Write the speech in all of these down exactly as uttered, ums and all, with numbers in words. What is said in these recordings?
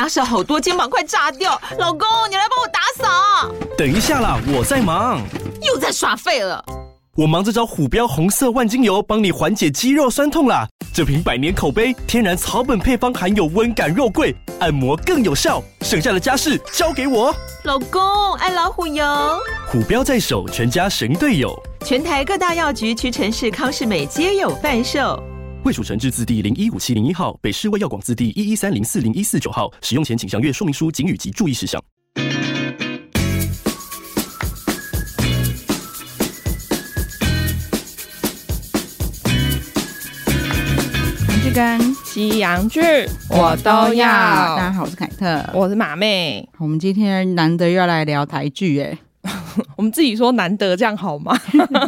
家事好多，肩膀快炸掉。老公，你来帮我打扫。 等一下啦，我在忙。 又在耍废了。 我忙着找虎标红色万金油，帮你缓解肌肉酸痛啦。这瓶百年口碑，天然草本配方，含有温感肉桂，按摩更有效。剩下的家事交给我。 老公，爱老虎油。 虎标在手，全家神队友。 全台各大药局、屈臣氏、康是美皆有贩售。 卫署成字字第零一五七零一号，北市卫药广字第一一三零四零一四九号。使用前请详阅说明书、警语及注意事项。 跟西洋剧我都要。大家好，我是凯特， 我是马妹。 我们今天难得要来聊台剧耶。 我们自己说难得，这样好吗？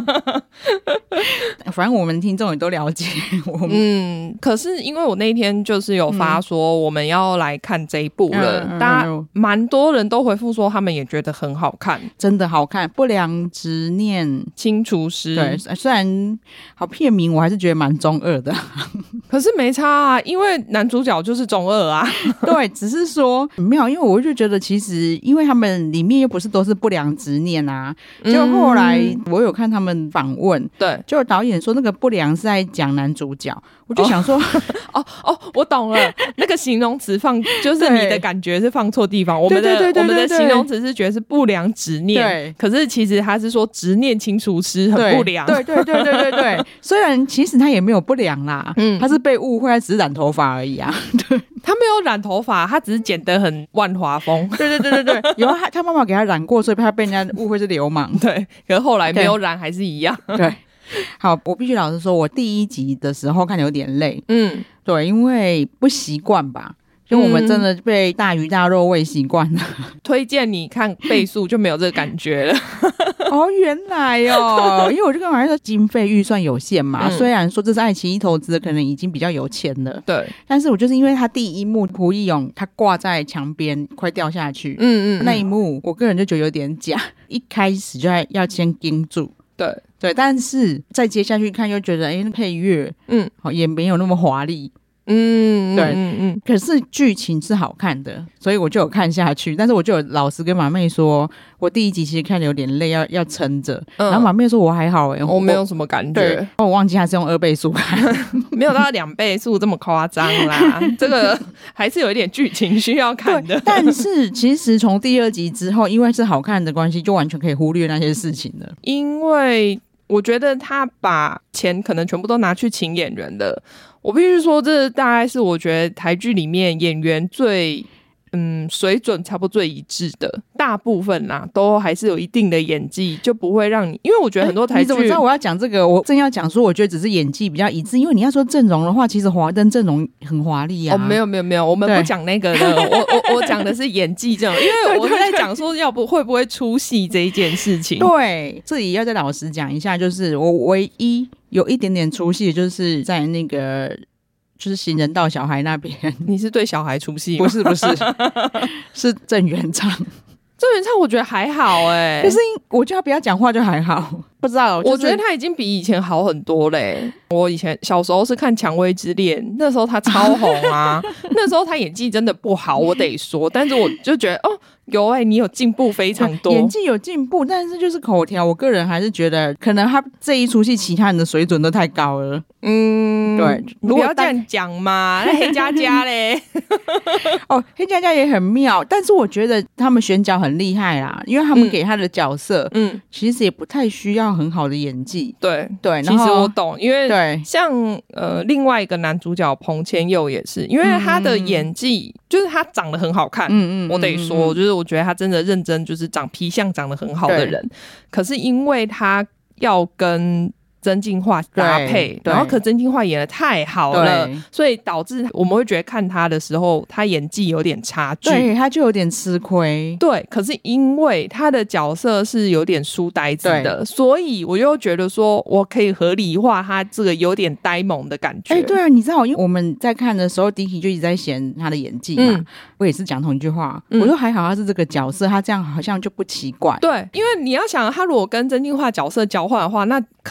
反正我们听众也都了解我们。 嗯，可是因为我那一天就是有发说我们要来看这一部了，嗯、大家蛮多人都回复说他们也觉得很好看， 真的好看。不良执念清除师， 对，虽然好片名，我还是觉得蛮中二的。 可是没差啊，因为男主角就是中二啊。 对，只是说没有，因为我就觉得其实因为他们里面又不是都是不良执念啊，就后来我有看他们访问， 对， 就导演说那个不良是在讲男主角，我就想说， 哦哦，我懂了，那个形容词放就是你的感觉是放错地方，我们的对对对对对对我们的形容词是觉得是不良执念， 对， 可是其实他是说执念清除师很不良， 对对对对对对对，虽然其实他也没有不良啦，嗯，他是被误会，他只是染头发而已啊，对， 他没有染头发，他只是剪得很万华风， 对对对对对，有他他妈妈给他染过，所以他被人家误会是流氓， 对，可是后来没有染还是一样， 对。好，我必须老实说，我第一集的时候看有点累，嗯，对，因为不习惯吧，就我们真的被大鱼大肉喂习惯了。 推荐你看倍速就没有这个感觉了。 哦，原来哦，因为我就跟马上说经费预算有限嘛，嗯、虽然说这是爱奇艺投资的，可能已经比较有钱了， 对， 但是我就是因为他第一幕胡一勇他挂在墙边快掉下去，嗯 嗯, 嗯，那一幕我个人就觉得有点假，一开始就要先盯住。 对对，但是再接下去看又觉得，哎，配乐，嗯，好也没有那么华丽，嗯，对，嗯嗯。可是剧情是好看的，所以我就有看下去。但是我就有老实跟马妹说，我第一集其实看得有点累，要要撑着。嗯、然后马妹说我还好、欸，哎， 我没有什么感觉。 对，我忘记他是用二倍速看， 没有到两倍速这么夸张啦。这个还是有一点剧情需要看的。 但是其实从第二集之后，因为是好看的关系，就完全可以忽略那些事情了。 因为我觉得他把钱可能全部都拿去请演员了。我必须说，这大概是我觉得台剧里面演员最嗯水准差不多最一致的，大部分啦都还是有一定的演技，就不会让你，因为我觉得很多台剧、欸、 你怎么知道我要讲这个？我正要讲说，我觉得只是演技比较一致，因为你要说阵容的话，其实华灯阵容很华丽啊。 哦，没有没有没有，我们不讲那个的，我我我讲的是演技这种，因为我是在讲说要不会不会出戏这一件事情。 对，这里要再老实讲一下，就是我唯一有一点点出戏，就是在那个。就是行人道小孩那边， 你是对小孩出戏吗？ 不是不是，是郑元畅。 郑元畅我觉得还好哎、欸， 可是我觉得他不要讲话就还好，不知道。就是、 我觉得他已经比以前好很多嘞、欸。我以前小时候是看《蔷薇之恋》，那时候他超红啊，那时候他演技真的不好，我得说。但是我就觉得哦，有哎、欸，你有进步非常多， 演技有进步，但是就是口条，我个人还是觉得可能他这一出戏其他人的水准都太高了。嗯，对， 你不要这样讲嘛。那黑佳佳嘞， 哦，黑佳佳也很妙，但是我觉得他们选角很厉害啦，因为他们给他的角色，嗯，其实也不太需要很好的演技。 对对， 其实我懂，因为对， 像呃另外一个男主角彭千佑也是，因为他的演技、嗯、就是他长得很好看，嗯嗯，我得说，就是我觉得他真的认真，就是长皮相长得很好的人，可是因为他要跟曾敬骅搭配，然后可曾敬骅演得太好了，所以导致我们会觉得看他的时候他演技有点差距， 对，他就有点吃亏。 对，可是因为他的角色是有点书呆子的，所以我又觉得说我可以合理化他这个有点呆萌的感觉。 哎、欸，对啊，你知道，因为我们在看的时候，Dicky就一直在嫌他的演技嘛，嗯、我也是讲同一句话，嗯、我说还好他是这个角色，他这样好像就不奇怪。 对，因为你要想，他如果跟曾敬骅角色交换的话，那肯定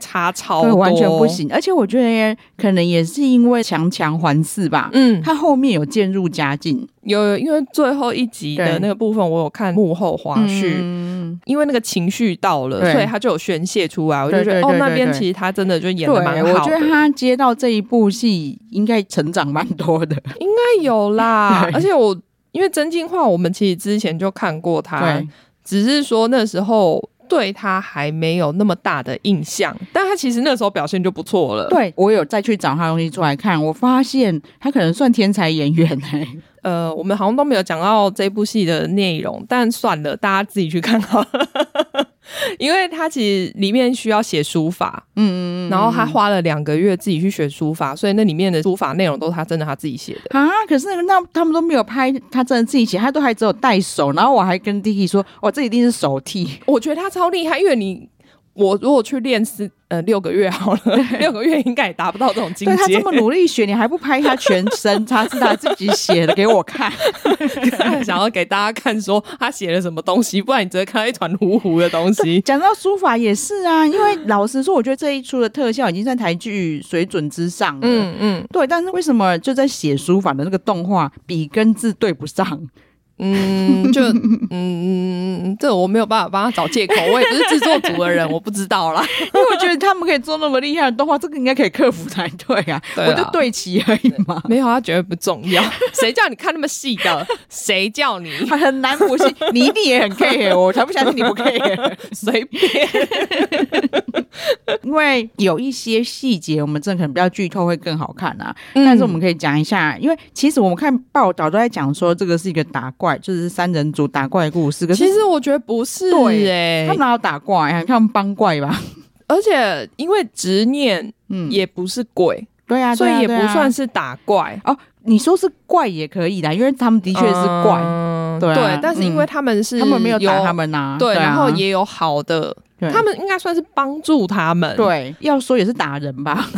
差超多， 完全不行。而且我觉得可能也是因为强强环视吧，嗯，他后面有渐入佳境。 有，因为最后一集的那个部分我有看幕后花絮、嗯、因为那个情绪到了，所以他就有宣泄出来，我就觉得对对对对对哦，那边其实他真的就演得蛮好的。 我觉得他接到这一部戏应该成长蛮多的， 应该有啦。而且我因为真心话我们其实之前就看过他，只是说那时候对他还没有那么大的印象，但他其实那时候表现就不错了。 对，我有再去找他的东西出来看，我发现他可能算天才演员、欸、 呃，我们好像都没有讲到这部戏的内容，但算了，大家自己去看好了。因为他其实里面需要写书法，嗯嗯嗯，然后他花了两个月自己去学书法，所以那里面的书法内容都是他真的他自己写的啊。可是那他们都没有拍他真的自己写，他都还只有带手，然后我还跟 Dicky 说，哦，这一定是手替。 我觉得他超厉害，因为你我如果去练四呃六个月好了，六个月应该也达不到这种境界。 对，他这么努力学，你还不拍他全身？他是他自己写的给我看， 想要给大家看说他写了什么东西，不然你只会看到一团糊糊的东西。 讲到书法也是啊，因为老实说，我觉得这一出的特效已经在台剧水准之上了。嗯嗯，对，但是为什么就在写书法的那个动画笔跟字对不上？ 嗯，就嗯，这我没有办法帮他找借口，我也不是制作组的人，我不知道啦。 因为我觉得他们可以做那么厉害的动画，这个应该可以克服才对啊。对，我就对齐而已嘛。 没有，他绝对不重要。谁叫你看那么细的？谁叫你？ 很难不细，你一定也很 care， 我才不相信你不 care。 随便。 因为有一些细节，我们真的可能比较剧透会更好看啊。嗯、但是我们可以讲一下，因为其实我们看报道都在讲说，这个是一个打怪，就是三人组打怪的故事。可是其实我觉得不是、欸，对， 他们哪有打怪啊？他们帮怪吧。 而且因为执念，嗯，也不是鬼， 嗯、对啊， 所以也不算是打怪、 啊、哦。你说是怪也可以啦，因为他们的确是怪，嗯、对、啊、 对，但是因为他们是、 嗯、他们没有打他们啊， 对， 对啊， 然后也有好的。他们应该算是帮助他们， 对，要说也是打人吧。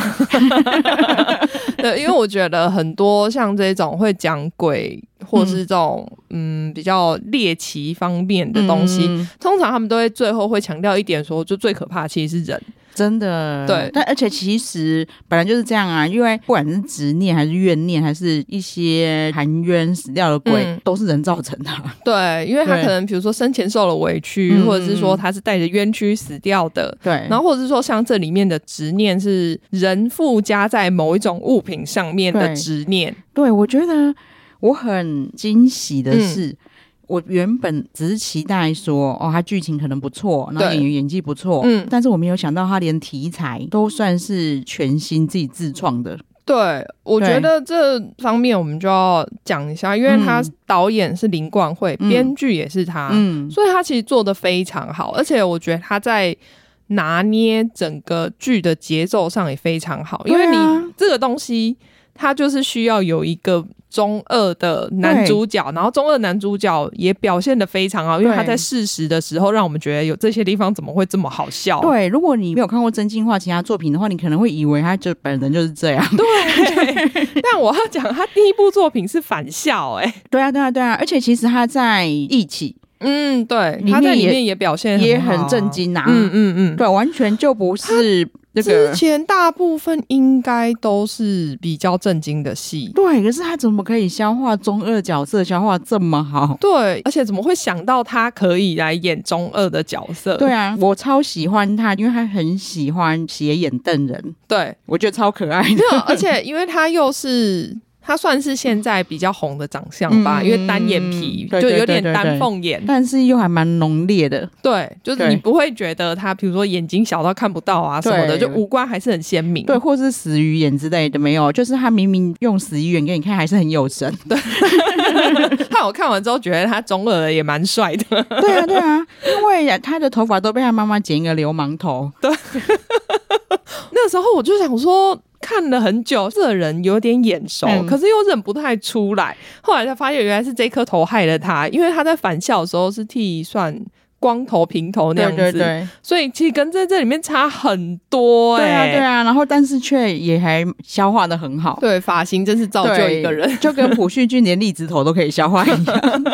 对，因为我觉得很多像这种会讲鬼或是这种 嗯, 嗯比较猎奇方面的东西、嗯、通常他们都会最后会强调一点说，就最可怕的其实是人。 真的， 对， 但而且其实本来就是这样啊，因为不管是执念还是怨念，还是一些含冤死掉的鬼、嗯，都是人造成的。 对，因为他可能比如说生前受了委屈，或者是说他是带着冤屈死掉的，对，然后或者是说像这里面的执念是人附加在某一种物品上面的执念。 对，对，我觉得我很惊喜的是。嗯，我原本只是期待说，哦，他剧情可能不错，然后演员演技不错，嗯，但是我没有想到他连题材都算是全新自己自创的。 对，我觉得这方面我们就要讲一下，因为他导演是林冠慧，嗯、编剧也是他，嗯，所以他其实做得非常好，而且我觉得他在拿捏整个剧的节奏上也非常好，因为你这个东西它就是需要有一个中二的男主角，然后中二男主角也表现得非常好，因为他在适时的时候让我们觉得有这些地方怎么会这么好笑。 对，如果你没有看过真心话其他作品的话，你可能会以为他就本人就是这样。 对，但我要讲他第一部作品是返校。欸， 对啊对啊对啊，而且其实他在一起嗯，对，他在里面也表现很好， 也很震惊啊， 嗯嗯嗯， 对，完全就不是那个之前大部分应该都是比较震惊的戏， 对，可是他怎么可以消化中二角色消化这么好？ 对，而且怎么会想到他可以来演中二的角色？ 对啊，我超喜欢他，因为他很喜欢斜眼瞪人， 对， 我觉得超可爱的， 而且因为他又是他算是现在比较红的长相吧，嗯、因为单眼皮就有点丹凤眼， 但是又还蛮浓烈的。 对，就是你不会觉得他比如说眼睛小到看不到啊什么的，就五官还是很鲜明。 对，或是死鱼眼之类的没有，就是他明明用死鱼眼给你看还是很有神。对， 看我看完之后觉得他中二也蛮帅的。 对啊对啊，因为他的头发都被他妈妈剪一个流氓头。对， 那时候我就想说看了很久，这个人有点眼熟、嗯、可是又认不太出来，后来才发现原来是这颗头害了他，因为他在返校的时候是剃算光头平头那样子，对对对，所以其实跟在这里面差很多。欸、 对啊对啊，然后但是却也还消化得很好。 对，发型真是造就一个人， 就跟朴叙俊连栗子头都可以消化一样。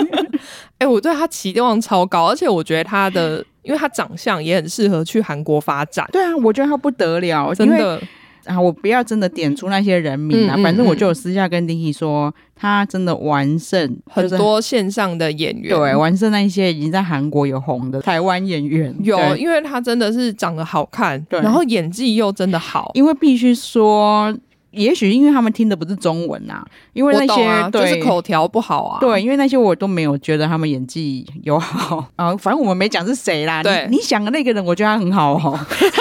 哎、欸，我对他期望超高，而且我觉得他的，因为他长相也很适合去韩国发展。 对啊，我觉得他不得了， 真的。 啊，我不要真的点出那些人名啊，嗯嗯嗯，反正我就有私下跟 Dicky 说，他真的完胜很多线上的演员， 对，完胜那一些已经在韩国有红的台湾演员。 有，因为他真的是长得好看，对，然后演技又真的好。 因为必须说，也许因为他们听的不是中文啊，因为那些、 啊、就是口条不好啊。 对，因为那些我都没有觉得他们演技有好啊。反正我们没讲是谁啦。对，你, 你想的那个人，我觉得他很好哦。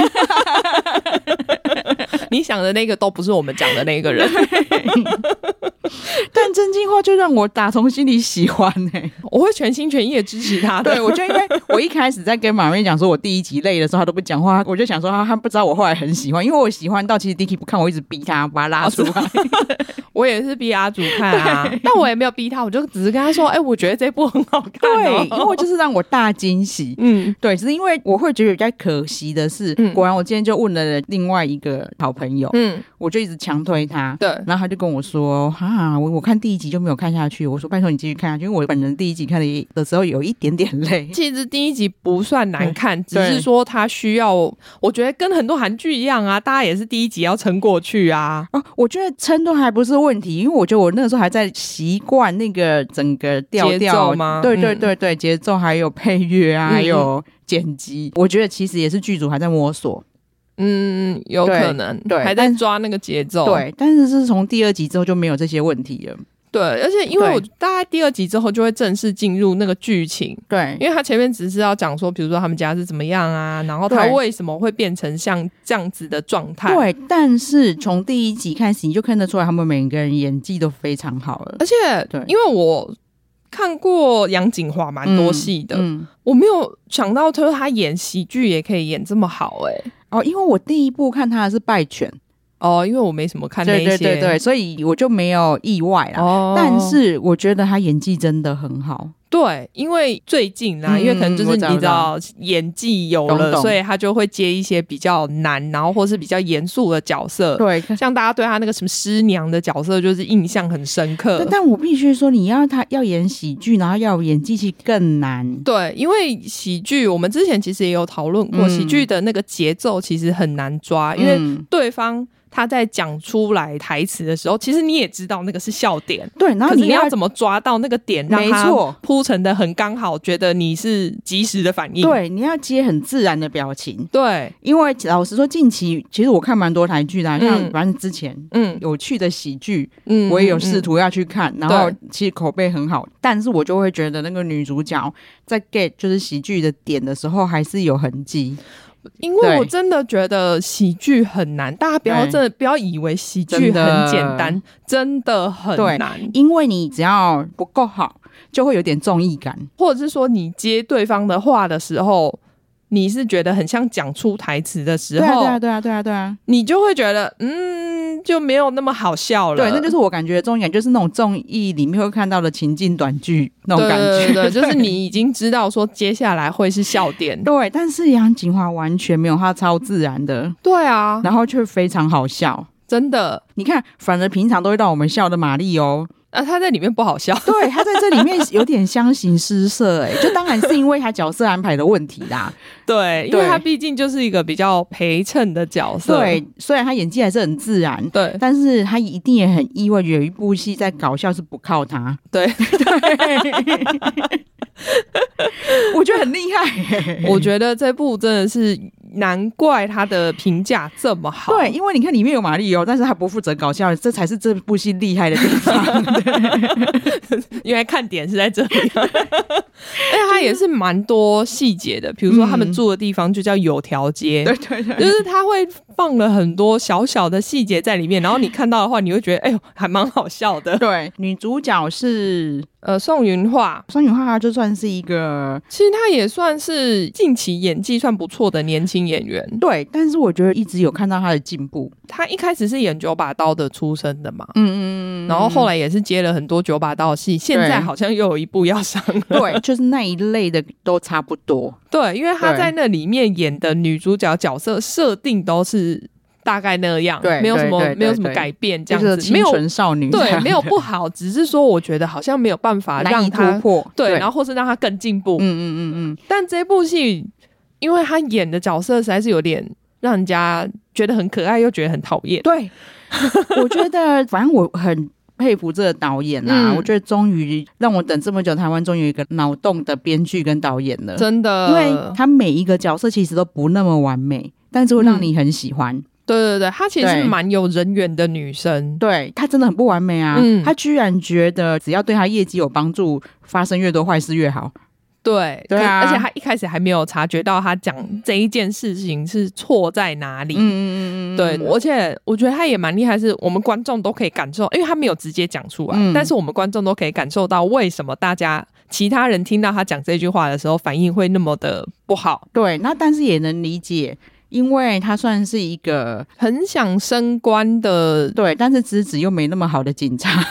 你想的那个都不是我们讲的那个人。 但真心话就让我打从心里喜欢哎、欸， 我会全心全意的支持他的。 对，我就因为我一开始在跟马妹讲说我第一集累的时候他都不讲话，我就想说他他不知道我后来很喜欢，因为我喜欢到其实 Dicky 不看我一直逼他把他拉出来。 我也是逼阿祖看啊，但我也没有逼他，我就只是跟他说，哎、欸，我觉得这部很好看、哦。 对，因为就是让我大惊喜。嗯，对，只是因为我会觉得比较可惜的是，嗯、果然我今天就问了另外一个好朋友，嗯，我就一直强推他，对，然后他就跟我说，哈，我我看第一集就没有看下去，我说拜托你继续看下去，因为我本人第一集看的的时候有一点点累。 其实第一集不算难看，只是说他需要，我觉得跟很多韩剧一样啊，大家也是第一集要撑过去啊。 哦，我觉得撑都还不是问题，因为我觉得我那个时候还在习惯那个整个调调节奏吗？ 对对对对，节、嗯、奏还有配乐啊，嗯、还有剪辑，我觉得其实也是剧组还在摸索。 嗯，有可能，对，还在抓那个节奏。 对，但是是从第二集之后就没有这些问题了。 对，而且因为我大概第二集之后就会正式进入那个剧情。对，因为他前面只是要讲说，比如说他们家是怎么样啊，然后他为什么会变成像这样子的状态。对， 但是从第一集开始你就看得出来，他们每个人演技都非常好了。 而且，对，因为我看过杨谨华蛮多戏的、嗯嗯，我没有想到他他演喜剧也可以演这么好哎、欸。 哦，因为我第一部看他的是《败犬》 哦，因为我没什么看那些， 对对对对，所以我就没有意外啦。哦，但是我觉得他演技真的很好。 对，因为最近啦、嗯，因为可能就是你知道演技有了，所以他就会接一些比较难，然后或是比较严肃的角色。对，像大家对他那个什么师娘的角色，就是印象很深刻。 但, 但我必须说，你要他要演喜剧，然后要演技其实更难。 对，因为喜剧我们之前其实也有讨论过、嗯，喜剧的那个节奏其实很难抓，因为对方他在讲出来台词的时候，其实你也知道那个是笑点，对，然后你 要, 可是你要怎么抓到那个点，让他铺陈的很刚好，觉得你是及时的反应。 对，你要接很自然的表情。 对， 因为老实说，近期其实我看蛮多台剧的、啊，像反正之前嗯有趣的喜剧，嗯，我也有试图要去看、嗯，然后其实口碑很好，但是我就会觉得那个女主角在 get 就是喜剧的点的时候，还是有痕迹。 因为我真的觉得喜剧很难，大家不要真的不要以为喜剧很简单，真的很难。 因为你只要不够好，就会有点综艺感， 或者是说你接对方的话的时候，你是觉得很像讲出台词的时候， 对啊对啊对啊对啊， 你就会觉得嗯就没有那么好笑了。 对，那就是我感觉的综艺感，就是那种综艺里面会看到的情境短剧那种感觉。 对对对，就是你已经知道说接下来会是笑点。 对，但是杨谨华完全没有，他超自然的。 对啊， 然后却非常好笑， 真的。 你看，反而平常都会让我们笑的玛丽哦。 啊，他在里面不好笑。 对，他在这里面有点相形失色、欸，哎，就当然是因为他角色安排的问题啦。 对，因为他毕竟就是一个比较陪衬的角色。 对，虽然他演技还是很自然，对，但是他一定也很意外，有一部戏在搞笑是不靠他。对对，我觉得很厉害、欸。 我觉得这部真的是难怪他的评价这么好。 对，因为你看里面有马丽欧，但是他不负责搞笑，这才是这部戏厉害的地方。 因为看点是在这里。而且他也是蛮多细节的，比如说他们住的地方就叫有条街、嗯、对对对，就是他会放了很多小小的细节在里面，然后你看到的话你会觉得哎呦还蛮好笑的。 对，女主角是呃宋芸樺， 宋芸樺就算是一个， 其实她也算是近期演技算不错的年轻演员。 对，但是我觉得一直有看到她的进步。 她一开始是演九把刀的出身的嘛，嗯嗯嗯，然后后来也是接了很多九把刀的戏，现在好像又有一部要上了。 对，就是那一类的都差不多。 对，因为她在那里面演的女主角角色设定都是大概那样， 对， 没有什么对对对对没有什么改变，这样子， 就是清纯少女， 对，没有不好，只是说我觉得好像没有办法让他突破， 对，对然后或是让他更进步， 嗯嗯嗯嗯。 但这部戏，因为他演的角色实在是有点让人家觉得很可爱，又觉得很讨厌。 对，我觉得反正我很佩服这个导演啊、嗯、我觉得终于让我等这么久，台湾终于有一个脑洞的编剧跟导演了， 真的， 因为他每一个角色其实都不那么完美，但是会让你很喜欢、嗯对对对，她其实是蛮有人缘的女生， 对，她真的很不完美啊、嗯、她居然觉得只要对她业绩有帮助，发生越多坏事越好。 对对啊，而且她一开始还没有察觉到她讲这一件事情是错在哪里。嗯嗯嗯，对，而且我觉得她也蛮厉害，是我们观众都可以感受，因为她没有直接讲出来、嗯、但是我们观众都可以感受到为什么大家其他人听到她讲这句话的时候反应会那么的不好。 对，那但是也能理解，因为他算是一个很想升官的， 对，但是资质又没那么好的警察，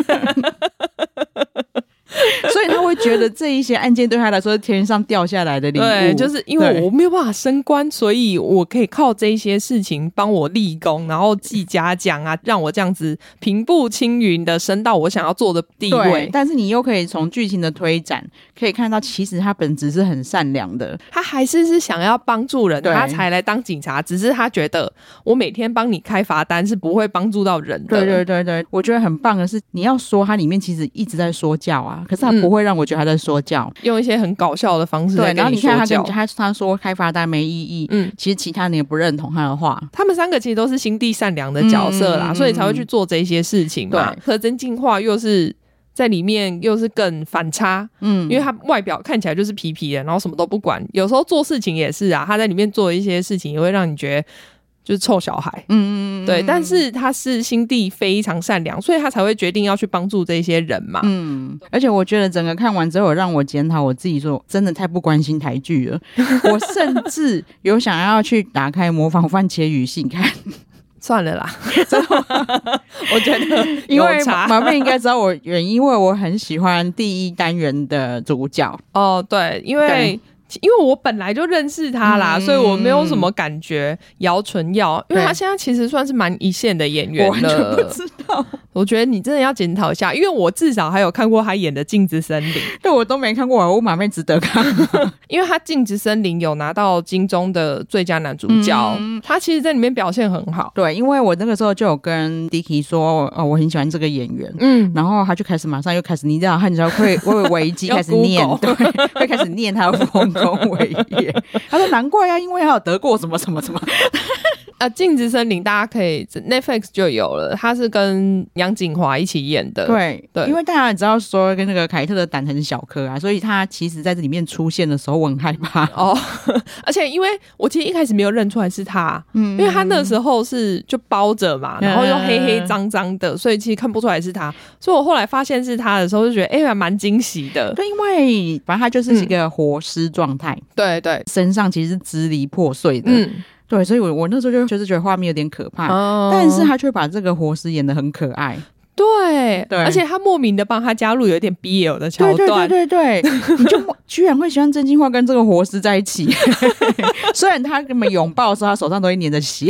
所以他会觉得这一些案件对他来说是天上掉下来的礼物。 对，就是因为我没有办法升官，所以我可以靠这些事情帮我立功，然后记嘉奖啊，让我这样子平步青云的升到我想要做的地位。 对，但是你又可以从剧情的推展可以看到，其实他本质是很善良的， 他还是是想要帮助人，他才来当警察，只是他觉得我每天帮你开罚单是不会帮助到人的。 对对对对，我觉得很棒的是，你要说他里面其实一直在说教啊，可是他不会让我觉得他在说教、嗯、 用一些很搞笑的方式在跟你说教。 对，然后你看他跟他他说开罚单没意义，嗯，其实其他人也不认同他的话。 他们三个其实都是心地善良的角色啦、嗯、所以才会去做这些事情嘛。对，和真进化又是在里面又是更反差，嗯，因为他外表看起来就是皮皮的，然后什么都不管，有时候做事情也是啊，他在里面做一些事情也会让你觉得就是臭小孩，嗯，对，但是他是心地非常善良，所以他才会决定要去帮助这些人嘛， 嗯，而且我觉得整个看完之后让我检讨我自己，说真的太不关心台剧了我甚至有想要去打开模仿番茄语信看算了啦我觉得因为马妹应该知道我原因，因为我很喜欢第一单元的主角哦，对，因为因为我本来就认识他啦、嗯、所以我没有什么感觉姚淳耀，因为他现在其实算是蛮一线的演员了，我完全不知道。 我觉得你真的要检讨一下，因为我至少还有看过他演的镜子森林， 对，我都没看过，我马妹值得看因为他镜子森林有拿到金钟的最佳男主角、嗯、他其实在里面表现很好。 对，因为我那个时候就有跟 Dicky 说、哦、我很喜欢这个演员，嗯，然后他就开始马上又开始你知道他你知道会会危机开始念对，会开始念他的丰功伟业他说难怪啊，因为他有得过什么什么什么呃，镜子森林大家可以 Netflix 就有了，他是跟杨谨华一起演的。 对对，因为大家知道说跟那个凯特的胆很小颗啊，所以他其实在这里面出现的时候我很害怕哦。而且因为我其实一开始没有认出来是他，嗯，因为他那时候是就包着嘛，然后又黑黑脏脏的，所以其实看不出来是他。所以我后来发现是他的时候，就觉得哎，还蛮惊喜的。 对，因为反正他就是一个活尸状态、嗯，对对，身上其实是支离破碎的。嗯。对，所以我我那时候就就是觉得画面有点可怕、哦、但是他却把这个活尸演得很可爱。 对对，而且他莫名的帮他加入有点 B L 的桥段。 对对对对对你就居然会喜欢真心话跟这个活尸在一起虽然他跟我们拥抱的时候他手上都会粘着血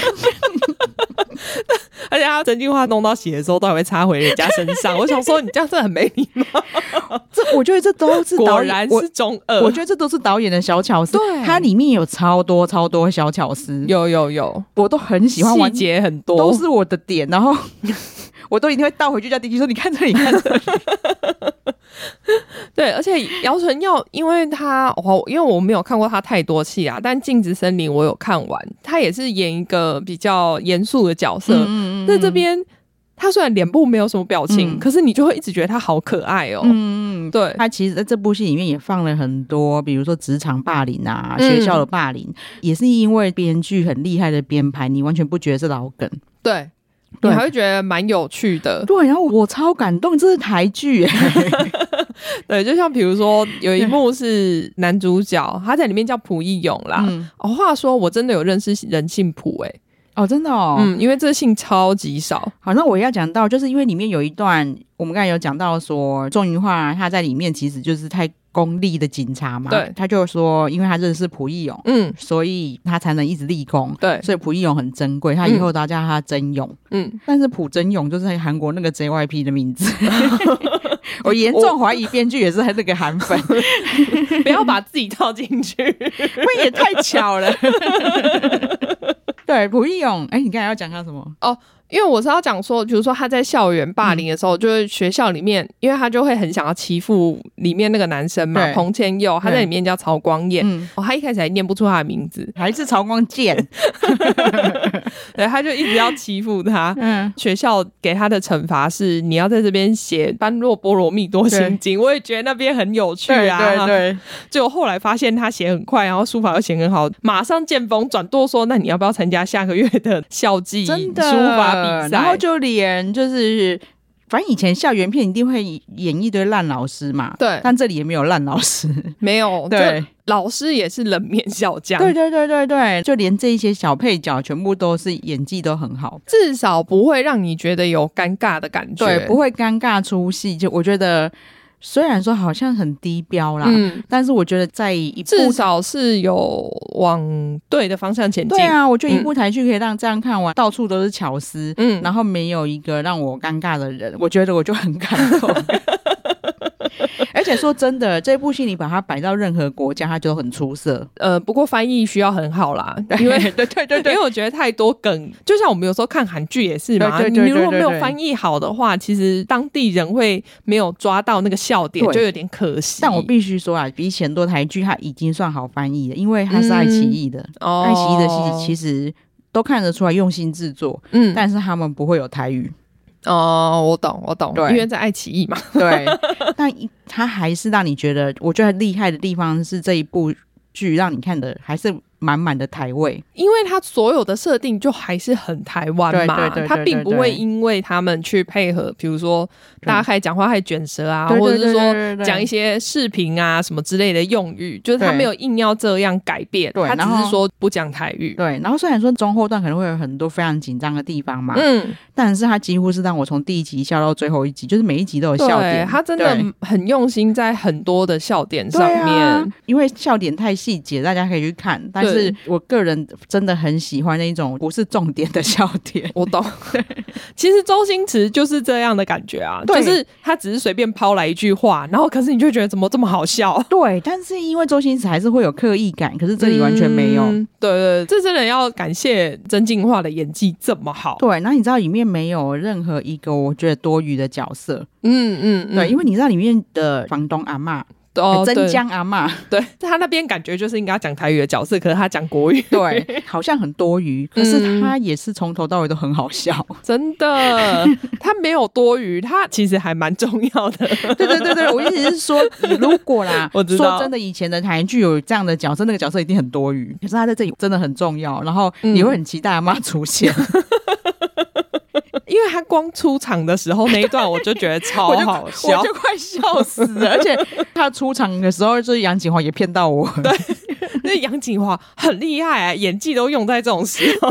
而且他真心话弄到血的时候都还会插回人家身上我想说你这样真的很没礼貌这我觉得这都是导演， 果然是中二， 我, 我觉得这都是导演的小巧思。 对， 它里面有超多超多小巧思， 有有有， 我都很喜欢玩， 细节很多， 都是我的点，然后我都一定会倒回去叫弟弟说你看这里看这里对，而且姚淳耀因为他、哦、因为我没有看过他太多戏啊，但镜子森林我有看完，他也是演一个比较严肃的角色，嗯嗯，在这边他虽然脸部没有什么表情、嗯、可是你就会一直觉得他好可爱哦。嗯，对， 他其实在这部戏里面也放了很多比如说职场霸凌啊、嗯、学校的霸凌，也是因为编剧很厉害的编排，你完全不觉得是老梗。 对，你还会觉得蛮有趣的。 对，然后我超感动，这是台剧耶对，就像比如说有一幕是男主角他在里面叫蒲义勇啦、嗯哦、话说我真的有认识人姓蒲耶。 哦，真的哦， 嗯，因为这姓超级少。 好，那我要讲到就是因为里面有一段我们刚才有讲到说仲云化他在里面其实就是太公立的警察嘛， 对， 他就说因为他认识蒲义勇，嗯，所以他才能一直立功， 对， 所以蒲义勇很珍贵，他以后都要叫他真勇，嗯，但是朴真勇就是韩国那个 J Y P 的名字我严重怀疑编剧也是那个韩粉不要把自己套进去不也太巧了对，蒲义勇，哎、欸，你刚才要讲他什么？ 哦，因为我是要讲说，比如说他在校园霸凌的时候，嗯、就是学校里面，因为他就会很想要欺负里面那个男生嘛，彭千佑，他在里面叫曹光彦、嗯哦，他一开始还念不出他的名字， 还是曹光健， 对，他就一直要欺负他。嗯，学校给他的惩罚是你要在这边写《般若波罗蜜多心经》，我也觉得那边很有趣啊。 对对对， 结果后来发现他写很快，然后书法又写很好，马上见风转舵说，那你要不要参加下个月的校际书法比赛？ 然后就连就是反正以前校园片一定会演一堆烂老师嘛， 对， 但这里也没有烂老师， 没有， 对， 老师也是冷面笑匠， 对对对对对，就连这一些小配角全部都是演技都很好， 至少不会让你觉得有尴尬的感觉， 对，不会尴尬出戏，就我觉得。虽然说好像很低标啦、嗯、但是我觉得在一部至少是有往对的方向前进。 对啊，我觉得一部台剧可以让这样看完、嗯、到处都是巧思，嗯，然后没有一个让我尴尬的人，我觉得我就很感动而且说真的，这部戏你把它摆到任何国家它就很出色。 呃，不过翻译需要很好啦，因为对对对对， 因为我觉得太多梗，就像我们有时候看韩剧也是嘛，对对对对对对，你如果没有翻译好的话，其实当地人会没有抓到那个笑点，就有点可惜。 但我必须说啊，比起很多台剧它已经算好翻译了，因为它是爱奇艺的、嗯、爱奇艺的戏其实都看得出来用心制作，嗯，但是他们不会有台语。 哦，我懂我懂，因为在爱奇艺嘛。 对，但它还是让你觉得，我觉得厉害的地方是这一部剧让你看的还是满满的台味， 因为它所有的设定就还是很台湾嘛，对对对对对对，它并不会因为他们去配合，比如说大家开始讲话还卷舌啊，或者是说讲一些视频啊什么之类的用语，就是他没有硬要这样改变，他只是说不讲台语。 对，然后虽然说中后段可能会有很多非常紧张的地方嘛，嗯，但是他几乎是让我从第一集笑到最后一集，就是每一集都有笑点， 他真的很用心在很多的笑点上面，啊、 因为笑点太细节，大家可以去看，但是我个人真的很喜欢那种不是重点的笑点。 我懂其实周星驰就是这样的感觉啊，就是他只是随便抛来一句话，然后可是你就觉得怎么这么好笑。 对，但是因为周星驰还是会有刻意感，可是这里完全没有、嗯、 对对，这真的要感谢曾敬骅的演技这么好。 对，然后你知道里面没有任何一个我觉得多余的角色。嗯嗯, 嗯对，因为你知道里面的房东阿嬷哦，真江阿嬷， 对，他那边感觉就是应该讲台语的角色，可是他讲国语， 对，好像很多余，可是他也是从头到尾都很好笑， 嗯、真的，他没有多余，他其实还蛮重要的。 对对对对，我意思是说，如果啦， 我知道， 说真的，以前的台剧有这样的角色，那个角色一定很多余，可是他在这里真的很重要，然后你会很期待阿嬷出现。嗯因为他光出场的时候那一段我就觉得超好笑， 我就, 我就快笑死了。而且他出场的时候就是杨谨华也骗到我。 对，那杨谨华很厉害啊，演技都用在这种时候。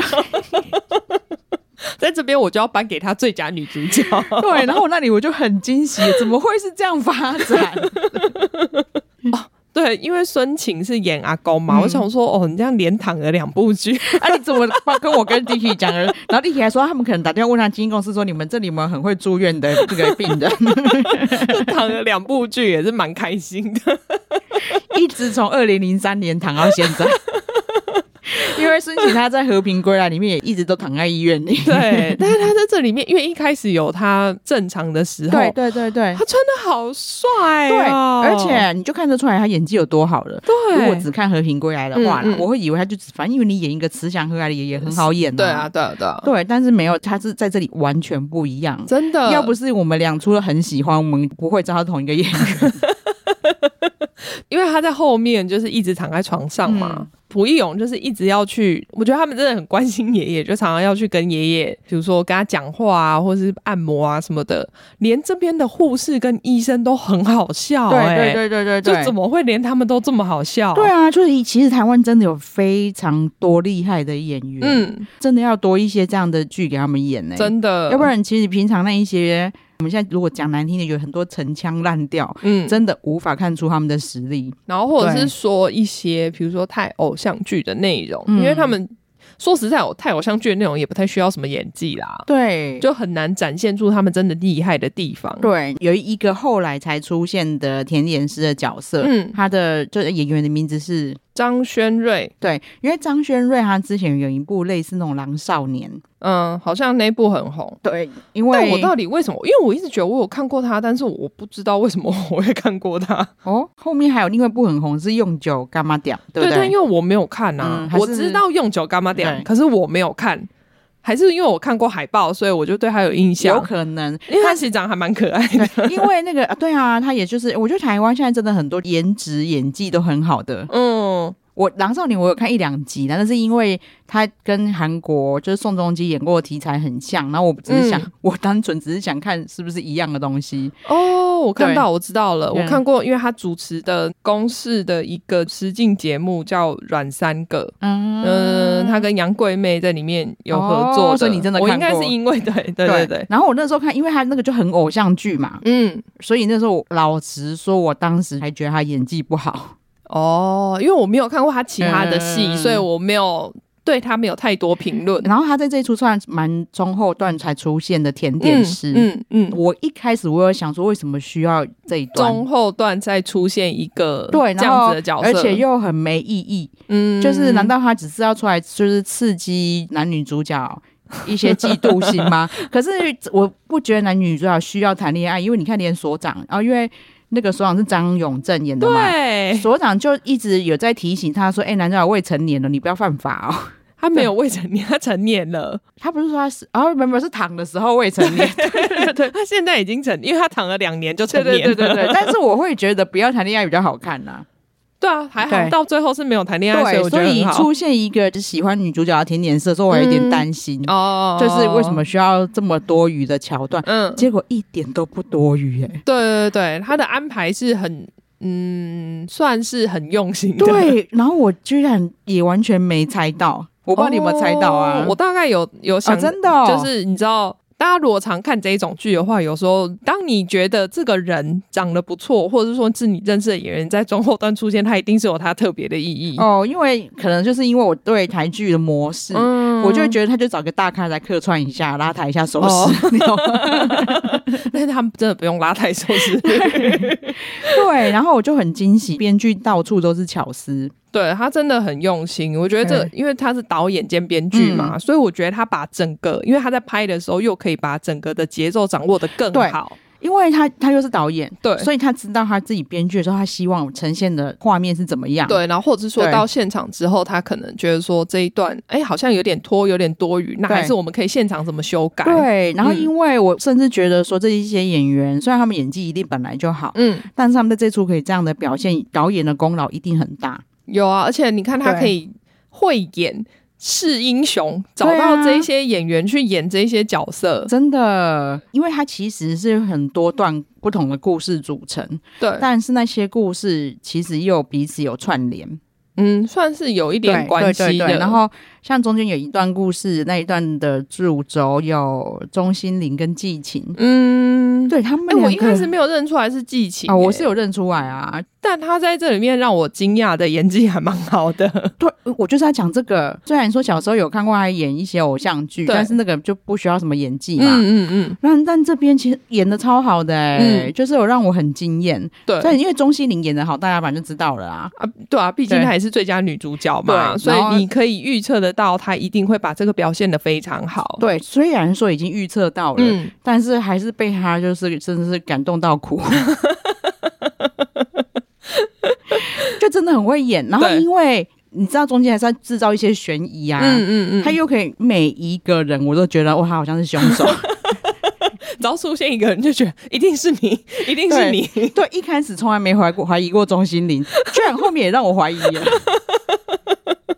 在这边我就要颁给他最佳女主角。 对，然后那里我就很惊喜，怎么会是这样发展？ 哦，对，因为孙晴是演阿公嘛、嗯、我想说哦，你这样连躺了两部剧啊，你怎么跟我跟 Dicky 讲了？然后 Dicky 还说他们可能打电话问他经纪公司说，你们这里有没有很会住院的这个病人？ 躺了两部剧也是蛮开心的， 一直从二零零三年躺到现在。因为孙晴他在和平归来里面也一直都躺在医院里， 对，但是他在这里面因为一开始有他正常的时候， 对对对对， 他穿得好帅、哦、 对，而且你就看得出来他演技有多好了。对，如果只看和平归来的话、嗯嗯、我会以为他就只反正因为你演一个慈祥和蔼的爷爷很好演、啊、 对啊对啊对啊， 对，但是没有，他是在这里完全不一样， 真的， 要不是我们俩除了很喜欢，我们不会知道他同一个演员。 因为他在后面就是一直躺在床上嘛、嗯，蒲义勇就是一直要去，我觉得他们真的很关心爷爷，就常常要去跟爷爷比如说跟他讲话啊，或是按摩啊什么的，连这边的护士跟医生都很好笑、欸、 对对对对对， 就怎么会连他们都这么好笑？ 对啊，就是其实台湾真的有非常多厉害的演员，嗯，真的要多一些这样的剧给他们演、欸、 真的， 要不然其实平常那一些我们现在如果讲难听的，有很多陈腔滥调，嗯，真的无法看出他们的实力。 然后或者是说一些比如说太偶像剧的内容，因为他们说实在，太偶像剧的内容也不太需要什么演技啦， 对， 就很难展现出他们真的厉害的地方。 对，有一个后来才出现的甜点师的角色，嗯，他的就是演员的名字是张轩瑞。 对，因为张轩瑞他之前有一部类似那种狼少年， 嗯，好像那部很红。 对，因为但我到底为什么？因为我一直觉得我有看过他，但是我不知道为什么我会看过他。 哦，后面还有另外一部很红是用酒干嘛点，对不对？ 对，但因为我没有看啊，嗯、我知道用酒干嘛点，可是我没有看。还是因为我看过海报，所以我就对他有印象。 有可能， 因为他其实长得还蛮可爱的。 因为那个，对啊，他也就是，我觉得台湾现在真的很多颜值演技都很好的。嗯。我狼少年我有看一两集，但是因为他跟韩国就是宋仲基演过的题材很像，然后我只是想、嗯、我单纯只是想看是不是一样的东西。 哦，我看到我知道了，我看过，因为他主持的公视的一个实境节目叫《阮三个》，嗯、呃，他跟杨贵妹在里面有合作的、哦、 所以你真的看过。 我应该是因为对对对 对, 对。 然后我那时候看，因为他那个就很偶像剧嘛，嗯，所以那时候我老实说，我当时还觉得他演技不好。 哦，因为我没有看过他其他的戏、嗯、所以我没有对他没有太多评论。 然后他在这一出算蛮中后段才出现的甜点师，嗯 嗯, 嗯，我一开始我有想说为什么需要这一段中后段再出现一个对这样子的角色， 而且又很没意义，嗯，就是难道他只是要出来就是刺激男女主角一些嫉妒心吗？可是我不觉得男女主角需要谈恋爱，因为你看连所长，然后因为那个所长是张永正演的嘛，对，所长就一直有在提醒他说：“哎、欸，男主角未成年了，你不要犯法哦。” 他没有未成年，他成年了。 他不是说他是，然后原本是躺的时候未成年， 对对对，他现在已经成，因为他躺了两年就成年了。 对对对对对。但是我会觉得不要谈恋爱比较好看呐、啊。 对啊，还好到最后是没有谈恋爱，所以我觉得很好。 所以出现一个喜欢女主角的甜点师的时候，我有点担心、嗯、哦，就是为什么需要这么多余的桥段？嗯，结果一点都不多余耶。 对对对，他的安排是很嗯，算是很用心的。 对，然后我居然也完全没猜到，我不知道你有没有猜到啊？ 哦、我大概有有想， 哦、真的、哦， 就是你知道。大家如果常看这一种剧的话，有时候当你觉得这个人长得不错，或者是说是你认识的演员在中后段出现，他一定是有他特别的意义哦。因为可能就是因为我对台剧的模式、嗯，我就会觉得他就找个大咖来客串一下，拉抬一下收视、哦、 但是他们真的不用拉抬收视对，然后我就很惊喜，编剧到处都是巧思。 对，他真的很用心，我觉得这个因为他是导演兼编剧嘛、嗯，所以我觉得他把整个，因为他在拍的时候又可以把整个的节奏掌握得更好。 因为他他又是导演， 对， 所以他知道他自己编剧的时候，他希望呈现的画面是怎么样。 对，然后或者是说到现场之后，他可能觉得说这一段，哎，好像有点拖，有点多余，那还是我们可以现场怎么修改？ 对，然后因为我甚至觉得说这一些演员，虽然他们演技一定本来就好，嗯，但是他们在这出可以这样的表现，导演的功劳一定很大。 有啊，而且你看他可以会演。是英雄，找到这些演员去演这些角色、啊、 真的，因为它其实是很多段不同的故事组成，对，但是那些故事其实又彼此有串联， 嗯，算是有一点关系的。对对对， 然后像中间有一段故事，那一段的主轴有钟欣凌跟季晴，嗯，对他们两个、 欸、我一开始没有认出来是季晴、欸哦、我是有认出来啊， 但他在这里面让我惊讶的演技还蛮好的。 对，我就是在讲这个。虽然说小时候有看过他演一些偶像剧，但是那个就不需要什么演技嘛。嗯嗯嗯。但但这边其实演的超好的哎、欸嗯，就是有让我很惊艳。对，所以因为钟欣凌演的好，大家反正就知道了啊。 啊，对啊，毕竟她也是最佳女主角嘛，所以你可以预测得到她一定会把这个表现得非常好。 对，虽然说已经预测到了、嗯，但是还是被她就是真的是感动到哭。就真的很会演，然后因为你知道中间还是要制造一些悬疑啊，嗯嗯嗯，他又可以每一个人我都觉得哇，他好像是凶手。 只要出现一个人就觉得一定是你，一定是你。 对，对，一开始从来没怀过怀疑过钟欣凌，居然后面也让我怀疑了。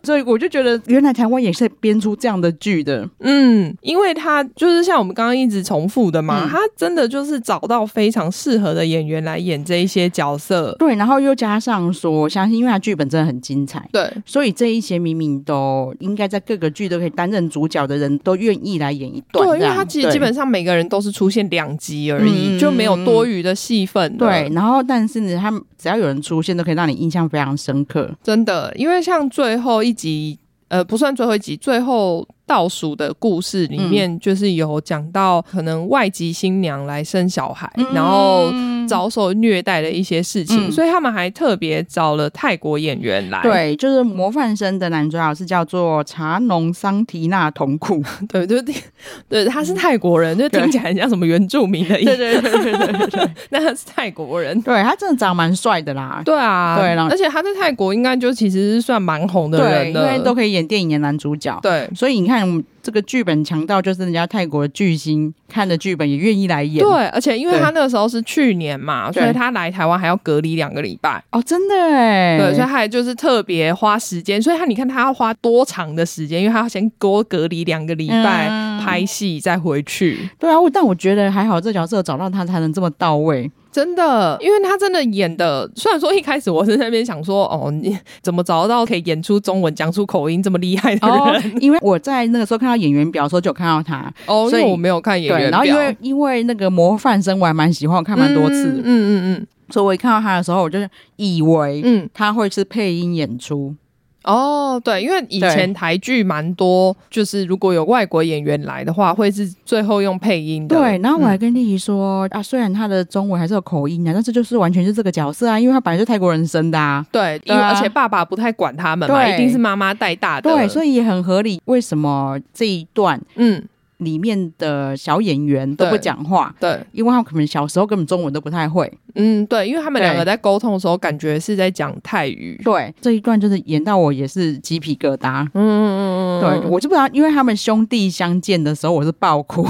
所以我就觉得原来台湾也是编出这样的剧的。 嗯，因为他就是像我们刚刚一直重复的嘛、嗯、他真的就是找到非常适合的演员来演这一些角色。 对，然后又加上说我相信因为他剧本真的很精彩， 对， 所以这一些明明都应该在各个剧都可以担任主角的人都愿意来演一段。 对，因为他其实基本上每个人都是出现两集而已、嗯、就没有多余的戏份。 对，然后但是呢他们只要有人出现都可以让你印象非常深刻， 真的。因为像最后一集呃，不算最后一集，最后倒数的故事里面就是有讲到可能外籍新娘来生小孩、嗯、然后遭受虐待的一些事情、嗯、所以他们还特别找了泰国演员来。 对，就是模范生的男主角是叫做查农桑提纳同库。 对，就对，他是泰国人，就听起来很像什么原住民的意思。对对对对对对，那他是泰国人。 对，他真的长蛮帅的啦。 对啊，对，而且他在泰国应该就其实是算蛮红的人的， 对，因为都可以演电影演男主角。 对， 所以你看这个剧本强到就是人家泰国的巨星看的剧本也愿意来演。 对，而且因为他那个时候是去年嘛，所以他来台湾还要隔离两个礼拜。 哦，真的耶。 对，所以他还就是特别花时间，所以他你看他要花多长的时间，因为他要先多隔离两个礼拜、嗯、拍戏再回去。 对啊，但我觉得还好这角色找到他才能这么到位。 真的，因为他真的演的，虽然说一开始我是在那边想说，哦，你怎么找到可以演出中文、讲出口音这么厉害的人？ 哦，因为我在那个时候看到演员表的时候就有看到他， 哦，所以我没有看演员表。 对，然后因为因为那个模范生我还蛮喜欢，我看蛮多次，嗯嗯嗯嗯，所以我一看到他的时候，我就以为嗯他会是配音演出。 哦，对，因为以前台剧蛮多，就是如果有外国演员来的话，会是最后用配音的。 对，然后我还跟丽怡说、嗯、啊，虽然他的中文还是有口音啊，但是就是完全是这个角色啊，因为他本来是泰国人生的啊。 对，因为、啊、而且爸爸不太管他们嘛，一定是妈妈带大的。 对，所以也很合理。为什么这一段嗯里面的小演员都不讲话？ 对， 对，因为他们可能小时候根本中文都不太会。嗯， 对，因为他们两个在沟通的时候感觉是在讲泰语。 对，这一段就是演到我也是鸡皮疙瘩。嗯嗯嗯，对，我就不知道，因为他们兄弟相见的时候我是爆哭。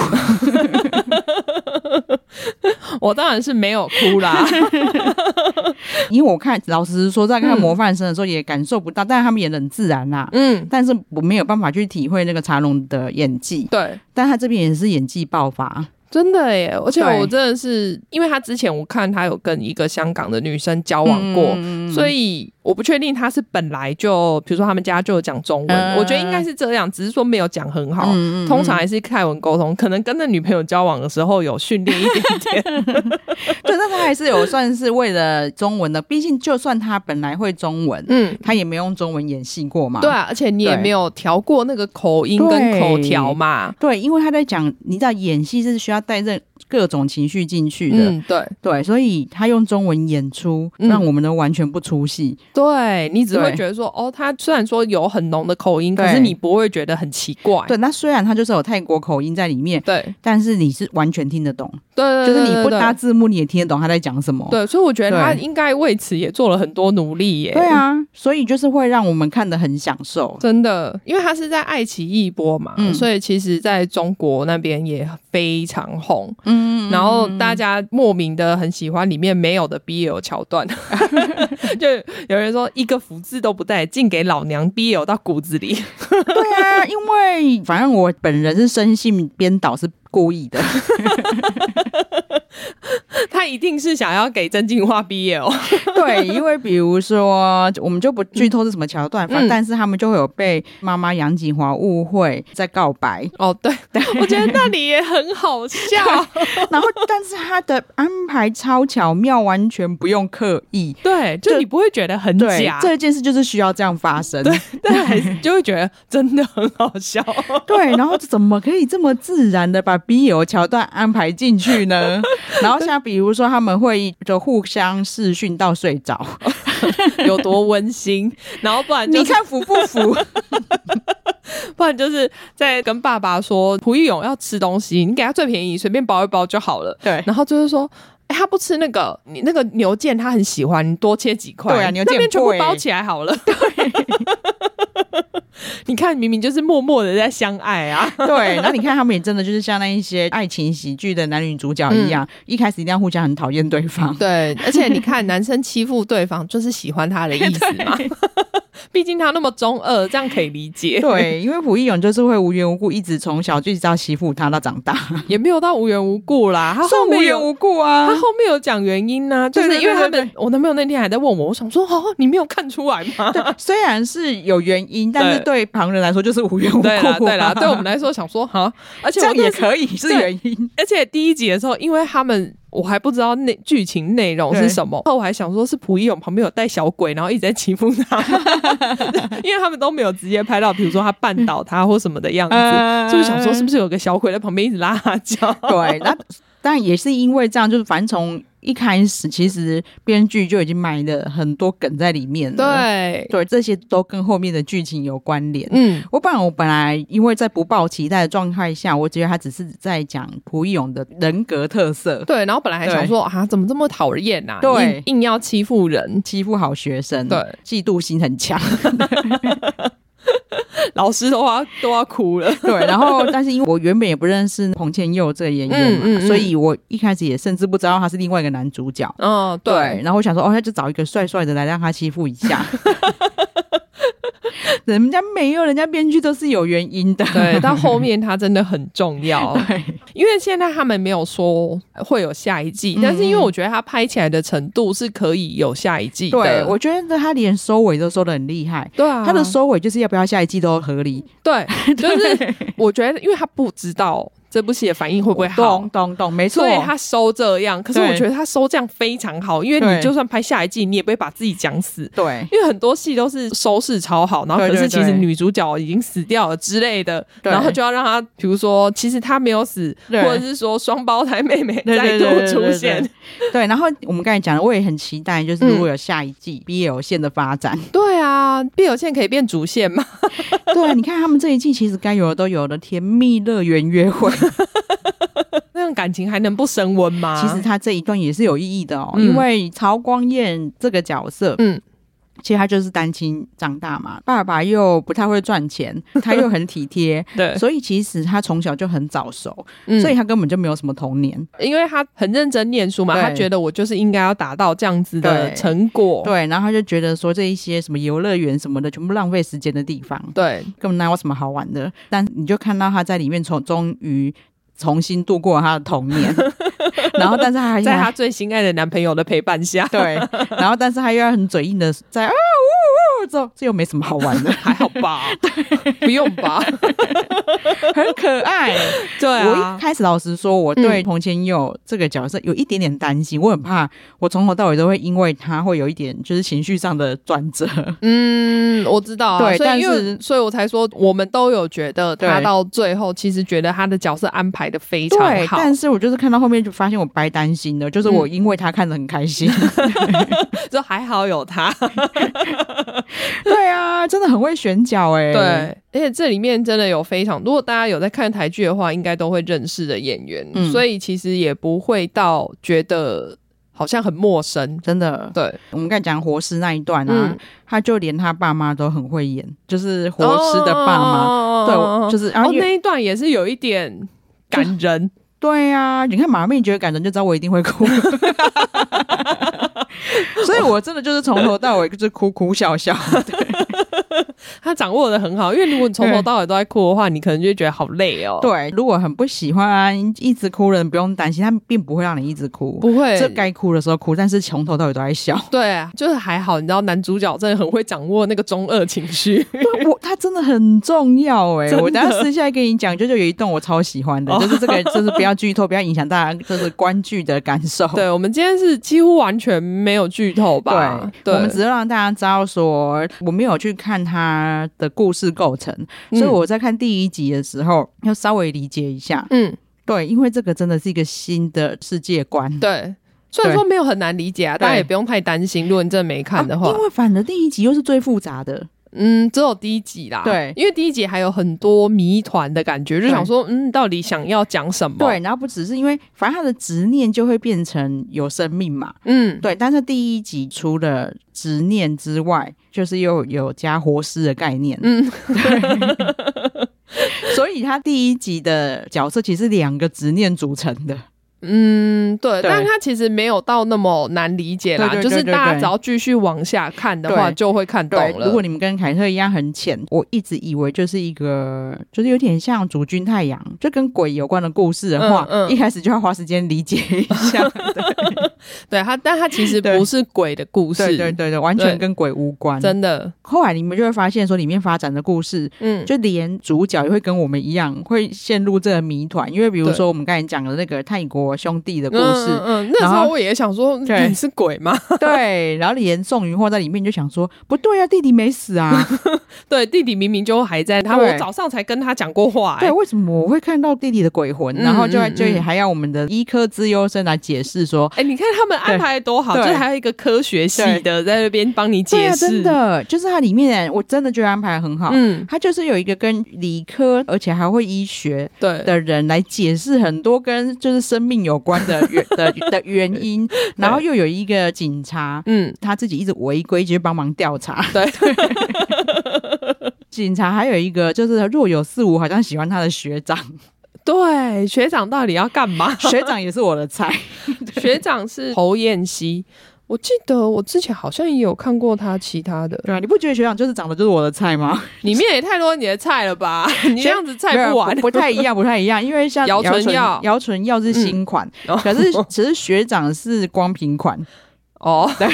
我当然是没有哭啦。 因为我看老实说在看模范生的时候也感受不到、嗯、但是他们演得很自然啦。嗯，但是我没有办法去体会那个茶龙的演技。对，但他这边也是演技爆发。 真的耶，而且我真的是因为他之前我看他有跟一个香港的女生交往过、嗯、所以我不确定他是本来就比如说他们家就有讲中文、嗯、我觉得应该是这样，只是说没有讲很好、嗯、通常还是泰文沟通，可能跟那女朋友交往的时候有训练一点点。 对，但他还是有算是为了中文的，毕竟就算他本来会中文嗯，他也没用中文演戏过嘛。 对啊，而且你也没有调过那个口音跟口条嘛。 对, 对，因为他在讲你知道演戏是需要带着各种情绪进去的。嗯，对对，所以他用中文演出、嗯、让我们都完全不出戏。 对，你只会觉得说哦，他虽然说有很浓的口音，可是你不会觉得很奇怪。 对，那虽然他就是有泰国口音在里面，对，但是你是完全听得懂。 对对对对， 就是你不搭字幕你也听得懂他在讲什么。 对，所以我觉得他应该为此也做了很多努力耶。 对啊，所以就是会让我们看得很享受。 真的，因为他是在爱奇艺播嘛、嗯、所以其实在中国那边也非常红。嗯，然后大家莫名的很喜欢里面没有的 B L 桥段。就有人说一个福字都不带，尽给老娘 B L 到骨子里。 对啊，因为反正我本人是深信编导是故意的。 他一定是想要给曾敬骅 B L。 对，因为比如说我们就不剧透是什么桥段、嗯、但是他们就会有被妈妈杨锦华误会在告白。 哦，对对，我觉得那里也很好笑。 然后但是他的安排超巧妙，完全不用刻意。 对，就你不会觉得很假， 这件事就是需要这样发生。 对，但还是就会觉得真的很好笑。 对，然后怎么可以这么自然的把 B L 桥段安排进去呢？然后像比如说他们会就互相视讯到睡着。 有多温馨。然后不然、就是、 你看服不服？ 不然就是在跟爸爸说蒲玉勇要吃东西，你给他最便宜随便包一包就好了。对，然后就是说欸、他不吃那个你那个牛腱他很喜欢，你多切几块。对啊，牛腱那边全部包起来好了。对。你看明明就是默默的在相爱啊。对，然后你看他们也真的就是像那一些爱情喜剧的男女主角一样、嗯、一开始一定要互相很讨厌对方。对，而且你看男生欺负对方就是喜欢他的意思嘛。 毕竟他那么中二，这样可以理解。 对，因为朴义勇就是会无缘无故一直从小就一直要欺负他到长大， 也没有到无缘无故啦，他后面无缘无故啊， 他后面有讲原因啊，就是因为他们，对对对对，我男朋友那天还在问我，我想说哦，你没有看出来吗？ 对，虽然是有原因，但是对旁人来说就是无缘无故、啊。 对啦，对啦，对我们来说想说哈，而且这样也可以是原因。 而且第一集的时候，因为他们我还不知道内剧情内容是什么，后我还想说是朴义勇旁边有带小鬼，然后一直在欺负他，因为他们都没有直接拍到，比如说他绊倒他或什么的样子，嗯、所以我想说是不是有个小鬼在旁边一直拉他脚？ 对，那但也是因为这样，就是反正从一开始其实编剧就已经埋了很多梗在里面了， 对对，这些都跟后面的剧情有关联。嗯，我本来我本来因为在不抱期待的状态下，我觉得他只是在讲朴义勇的人格特色， 对，然后本来还想说啊，怎么这么讨厌啊，对，硬, 硬要欺负人， 欺负好学生， 对， 嫉妒心很强。 老师都要都要哭了， 对，然后但是因为我原本也不认识彭千佑这个演员嘛，嗯嗯嗯，所以我一开始也甚至不知道他是另外一个男主角。哦，对，对，然后我想说，哦，他就找一个帅帅的来让他欺负一下。人家没有，人家编剧都是有原因的。 对，到后面他真的很重要。对，因为现在他们没有说会有下一季，嗯、但是因为我觉得他拍起来的程度是可以有下一季的。 对，我觉得他连收尾都收得很厉害。 对啊， 他的收尾就是要不要下一季都合理。 对，就是我觉得，因为他不知道这部戏的反应会不会好， 懂懂懂，没错， 所以他收这样，可是我觉得他收这样非常好，因为你就算拍下一季你也不会把自己讲死， 对， 因为很多戏都是收视超好，然后可是其实女主角已经死掉了之类的，然后就要让他比如说其实他没有死，或者是说双胞胎妹妹再度出现，对， 对， 对， 对， 对， 对，然后我们刚才讲的我也很期待，就是如果有下一季 B L 线的发展， 嗯、对啊 B L 线可以变主线吗？ 对，你看他们这一季其实该有的都有了，甜蜜乐园约会那种感情还能不升温吗？ 其实他这一段也是有意义的哦，嗯、因为曹光彦这个角色，嗯，其实他就是单亲长大嘛，爸爸又不太会赚钱，他又很体贴，对，所以其实他从小就很早熟，嗯、所以他根本就没有什么童年， 因为他很认真念书嘛，他觉得我就是应该要达到这样子的成果， 对，对，然后他就觉得说这一些什么游乐园什么的全部浪费时间的地方， 对， 根本哪有什么好玩的，但你就看到他在里面从终于重新度过他的童年然后但是他还在他最心爱的男朋友的陪伴下， 对，然后但是他又要很嘴硬的在啊呜呜，这这又没什么好玩的还好吧对，不用吧很可爱， 对啊， 我一开始老实说我对彭千佑这个角色有一点点担心，我很怕我从头到尾都会因为他会有一点就是情绪上的转折， 嗯，我知道啊， 对， 所以但是所以我才说我们都有觉得他到最后其实觉得他的角色安排的非常好， 对，但是我就是看到后面就发现我白担心了，就是我因为他看得很开心就还好有他对啊，真的很会选角哎、欸， 对，而且这里面真的有非常，如果大家有在看台剧的话应该都会认识的演员、嗯、所以其实也不会到觉得好像很陌生， 真的。 对， 我们刚才讲活尸那一段啊、嗯、他就连他爸妈都很会演，就是活尸的爸妈、哦、对，就是然后、 哦、那一段也是有一点感人， 对啊，你看马妹觉得感人就知道我一定会哭所以我真的就是从头到尾就是哭哭笑笑对他掌握的很好，因为如果你从头到尾都在哭的话你可能就会觉得好累哦。 对，如果很不喜欢一直哭的人不用担心，他并不会让你一直哭， 不会， 这该哭的时候哭，但是从头到尾都在笑。 对啊，就是还好，你知道男主角真的很会掌握那个中二情绪我他真的很重要哎、欸，我等一下私下跟你讲，就就有一段我超喜欢的、哦、就是这个就是不要剧透不要影响大家就是观剧的感受。 对，我们今天是几乎完全没有剧透吧， 对， 对， 我们只是让大家知道说我没有去看他的故事构成、嗯、所以我在看第一集的时候要稍微理解一下，嗯，对，因为这个真的是一个新的世界观， 对，虽然说没有很难理解啊，大家也不用太担心如果你真的没看的话、 啊、因为反正第一集又是最复杂的， 嗯，只有第一集啦，对，因为第一集还有很多谜团的感觉，就想说嗯，到底想要讲什么， 对，然后不只是因为反正他的执念就会变成有生命嘛，嗯，对，但是第一集除了执念之外就是又有加活尸的概念，嗯，对所以他第一集的角色其实是两个执念组成的， 嗯，对，但他其实没有到那么难理解啦，对对对对对，就是大家只要继续往下看的话就会看懂了。 如果你们跟凯特一样很浅，我一直以为就是一个就是有点像主君太阳就跟鬼有关的故事的话、嗯嗯、一开始就要花时间理解一下。对, 对他，但他其实不是鬼的故事， 对对对对，完全跟鬼无关， 真的。 后来你们就会发现说里面发展的故事，嗯，就连主角也会跟我们一样会陷入这个谜团，因为比如说我们刚才讲的那个泰国兄弟的故事，嗯嗯，那时候我也想说你是鬼吗？ 对，然后连宋云货在里面就想说不对啊，弟弟没死啊。 对，弟弟明明就还在，他我早上才跟他讲过话、欸、 对，为什么我会看到弟弟的鬼魂、嗯、然后就就还要我们的医科资优生来解释说， 哎、欸，你看他们安排多好，就是还有一个科学系的在那边帮你解释、 啊、真的就是它里面我真的觉得安排得很好，嗯，他就是有一个跟理科而且还会医学的人来解释很多跟就是生命有关的的的原因，然后又有一个警察，嗯，他自己一直违规就帮忙调查，对警察还有一个就是若有似无好像喜欢他的学长， 对，学长到底要干嘛？ 学长也是我的菜。 学长是侯彦希，我记得我之前好像也有看过他其他的。 对啊，你不觉得学长就是长得就是我的菜吗？ 里面也太多你的菜了吧？你这样子菜不完。 不, 不太一样，不太一样，因为像姚纯耀， 姚纯耀是新款，嗯、可是其实学长是光屏款。哦，对。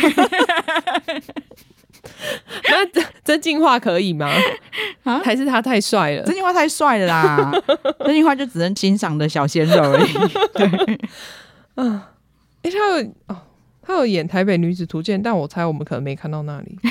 那曾敬骅可以吗？啊，还是他太帅了？ 曾敬骅太帅了啦，曾敬骅就只能欣赏的小鲜肉而已。对， 嗯，哎、欸，他有哦，他有演《台北女子图鉴》，但我猜我们可能没看到那里。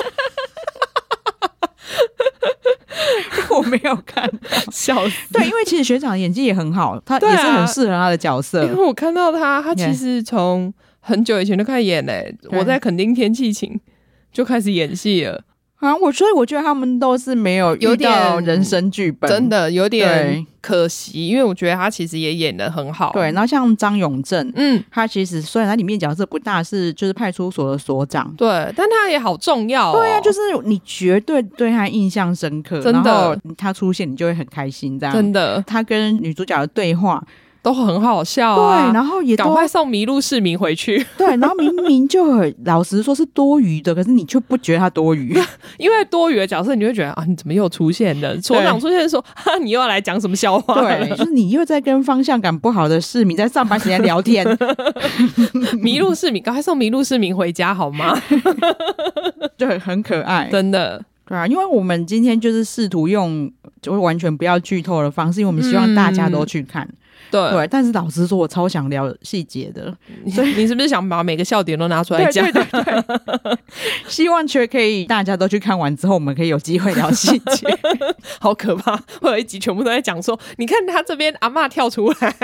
我没有看到， 笑死。 对，因为其实学长的演技也很好，他也是很适合他的角色。 因为我看到他，他其实从很久以前就开始演嘞、欸，我在垦丁天气晴就开始演戏了。 啊，我所以我觉得他们都是没有遇到人生剧本， 真的有点可惜，因为我觉得他其实也演得很好。 对，然后像张永正，嗯，他其实虽然他里面角色不大，是就是派出所的所长， 对，但他也好重要、哦。 对啊，就是你绝对对他印象深刻，真的，然后他出现你就会很开心，这样真的。 他跟女主角的对话。 都很好笑啊， 对，然后也赶快送麋鹿市民回去。 对，然后明明就很老实说是多余的，可是你却不觉得他多余， 因为多余的角色你会觉得啊，你怎么又出现了？所长出现说，哈，你又要来讲什么笑话？ 对，就是你又在跟方向感不好的市民在上班时间聊天。 麋鹿市民，赶快送麋鹿市民回家好吗？ 就很很可爱， 真的。 对啊，因为我们今天就是试图用就完全不要剧透的方式，因为我们希望大家都去看。嗯对, 对，但是老实说我超想聊细节的， 所以你是不是想把每个笑点都拿出来讲？ 对对对对，希望却可以大家都去看完之后我们可以有机会聊细节。 好可怕，会有一集全部都在讲说你看他这边阿嬷跳出来。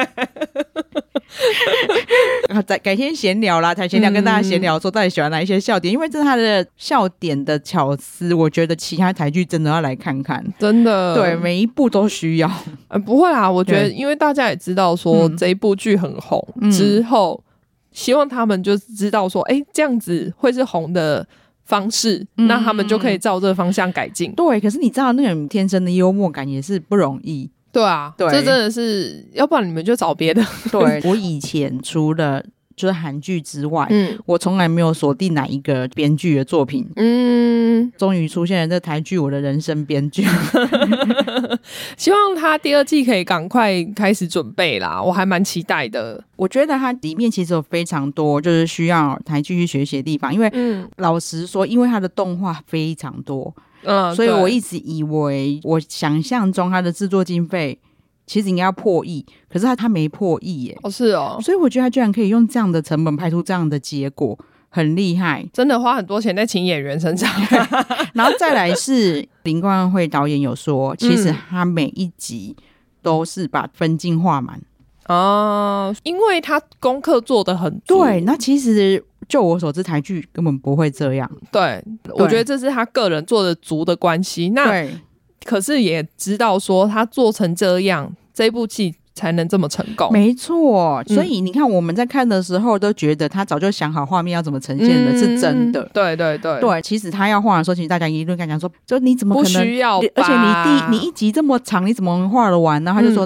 改改天闲聊啦，才闲聊跟大家闲聊说到底喜欢哪一些笑点，因为这是他的笑点的巧思，我觉得其他台剧真的要来看看， 真的， 对，每一部都需要。 呃，不会啦，我觉得因为大家也知道说这一部剧很红、嗯、之后希望他们就知道说哎、欸，这样子会是红的方式、嗯、那他们就可以照这个方向改进。 对，可是你知道那种天生的幽默感也是不容易。 对啊，对，这真的是，要不然你们就找别的。 对，我以前除了就是韩剧之外，嗯，我从来没有锁定哪一个编剧的作品。嗯，终于出现了这台剧《我的人生编剧》。 希望他第二季可以赶快开始准备啦，我还蛮期待的。 我觉得它里面其实有非常多就是需要台剧去学习的地方，因为、嗯、老实说，因为它的动画非常多。嗯，所以我一直以为我想象中它的制作经费其实应该要破亿，可是它它没破亿耶。 哦，是哦， 所以我觉得它居然可以用这样的成本拍出这样的结果，很厉害， 真的花很多钱在请演员身上。 然后再来是林冠慧导演有说，其实他每一集都是把分镜画满。 哦，因为他功课做得很足。 对，那其实就我所知台剧根本不会这样。 对, 对，我觉得这是他个人做的足的关系。那对，可是也知道说他做成这样，这部戏才能这么成功。 没错，所以你看我们在看的时候都觉得他早就想好画面要怎么呈现的、嗯、是真的。 对对对对，其实他要画的时候，其实大家一顿跟他讲说，就你怎么可能不需要吧， 而且你第你一集这么长你怎么画得完呢？他就说、嗯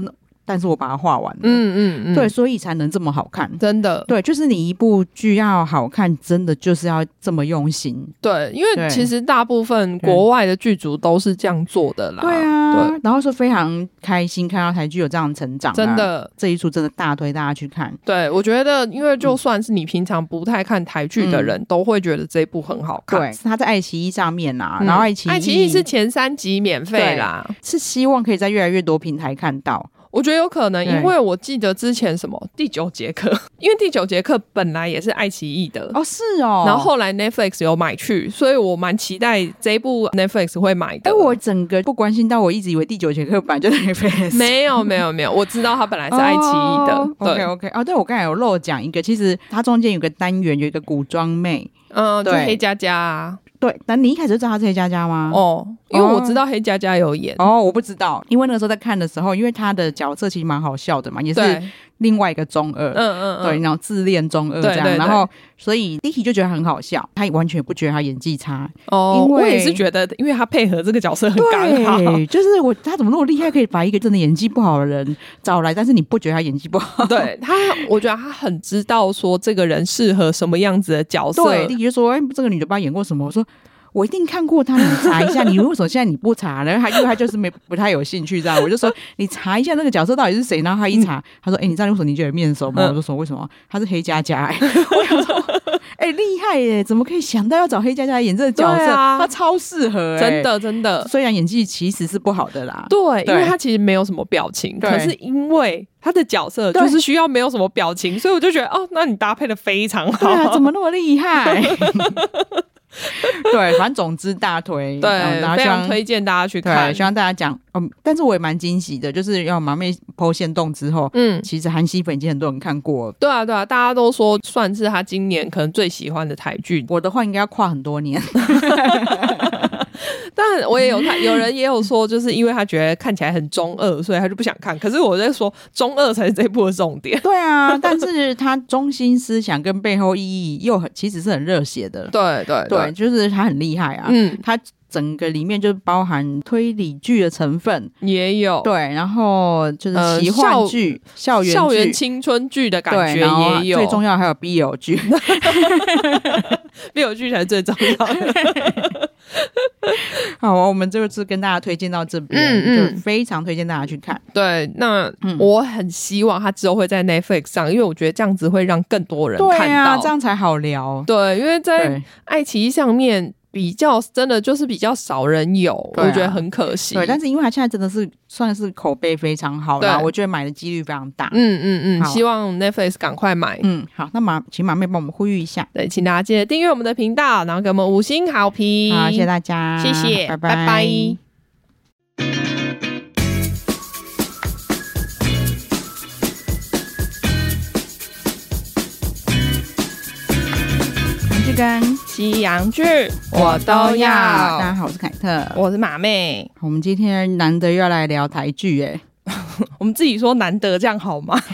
但是我把它画完了。 嗯嗯嗯， 对，所以才能这么好看。 真的， 对，就是你一部剧要好看，真的就是要这么用心。 对，因为其实大部分国外的剧组都是这样做的啦。 对啊，对，然后说非常开心看到台剧有这样的成长、啊， 真的， 这一出真的大推大家去看。 对，我觉得，因为就算是你平常不太看台剧的人，嗯、都会觉得这一部很好看。 对，它在爱奇艺上面啊，嗯、然后爱奇艺， 爱奇艺是前三集免费啦， 是希望可以在越来越多平台看到。 我觉得有可能，因为我记得之前什么第九节课，因为第九节课本来也是爱奇艺的哦，是哦， 然后后来 Netflix 有买去，所以我蛮期待这一部 Netflix 会买的。 哎，我整个不关心到，我一直以为第九节课本来就是 Netflix， 没有没有没有，我知道它本来是爱奇艺的。 哦、对 OK OK， 哦，对，我刚才有漏讲一个，其实它中间有个单元有一个古装妹， 嗯，就黑佳佳啊。 对，但你一开始就知道他是黑佳佳吗？ 哦，因为我知道黑佳佳有演。 哦，我不知道，因为那个时候在看的时候，因为他的角色其实蛮好笑的嘛，也是另外一个中二，嗯嗯嗯，对，然后自恋中二这样，对对对，然后所以 Dicky 就觉得很好笑，他完全不觉得他演技差。 哦，因为我也是觉得，因为他配合这个角色很刚好， 对，就是我他怎么那么厉害，可以把一个真的演技不好的人找来，但是你不觉得他演技不好？ 对他，我觉得他很知道说这个人适合什么样子的角色。 对 ，Dicky 就说：“哎，这个女的不知道演过什么？”我说。我一定看过他，你查一下。你为什么现在你不查？然后他因为他就是没不太有兴趣这样，我就说你查一下那个角色到底是谁。然后他一查，嗯、他说：“哎、欸，你知道为什么你觉得面熟吗？”嗯、我就说：“为什么？他是黑佳佳。”哎，我想说，哎、欸，厉害耶！怎么可以想到要找黑佳佳演这个角色？啊、他超适合， 真的真的。 虽然演技其实是不好的啦， 对，因为他其实没有什么表情，可是因为他的角色就是需要没有什么表情，所以我就觉得哦，那你搭配的非常好。 对啊，怎么那么厉害？对，反正总之大推， 对，非常推荐大家去看。 对，希望大家讲，嗯，但是我也蛮惊喜的，就是要马妹po限动之后，嗯，其实韩熙粉已经很多人看过了。 对啊，对啊，大家都说算是他今年可能最喜欢的台剧。 我的话应该要跨很多年。 但我也有看，有人也有说，就是因为他觉得看起来很中二，所以他就不想看。可是我在说，中二才是这一部的重点。 对啊，但是他中心思想跟背后意义又很，其实是很热血的。 对对 对, 对，就是他很厉害啊。嗯，他整个里面就包含推理剧的成分也有，对，然后就是奇幻剧、呃、校园校园青春剧的感觉也有， 最重要还有 B L 剧 ，B L 剧才是最重要的。 好，我们这次跟大家推荐到这边，嗯嗯，就非常推荐大家去看。 对，那、嗯、我很希望它之后会在 Netflix 上，因为我觉得这样子会让更多人看到，对啊，这样才好聊。 对，因为在爱奇艺上面。比较真的就是比较少人有、啊、我觉得很可惜。 对，但是因为他现在真的是算是口碑非常好啦，我觉得买的几率非常大。 嗯嗯嗯，希望 Netflix 赶快买。 嗯，好，那马请马妹帮我们呼吁一下， 对，请大家记得订阅我们的频道，然后给我们五星好评。 好，谢谢大家， 谢谢， 拜拜。 拜拜。 跟西洋剧我都要。 大家好，我是凯特， 我是马妹。 我们今天难得要来聊台剧耶。 我们自己说难得，这样好吗？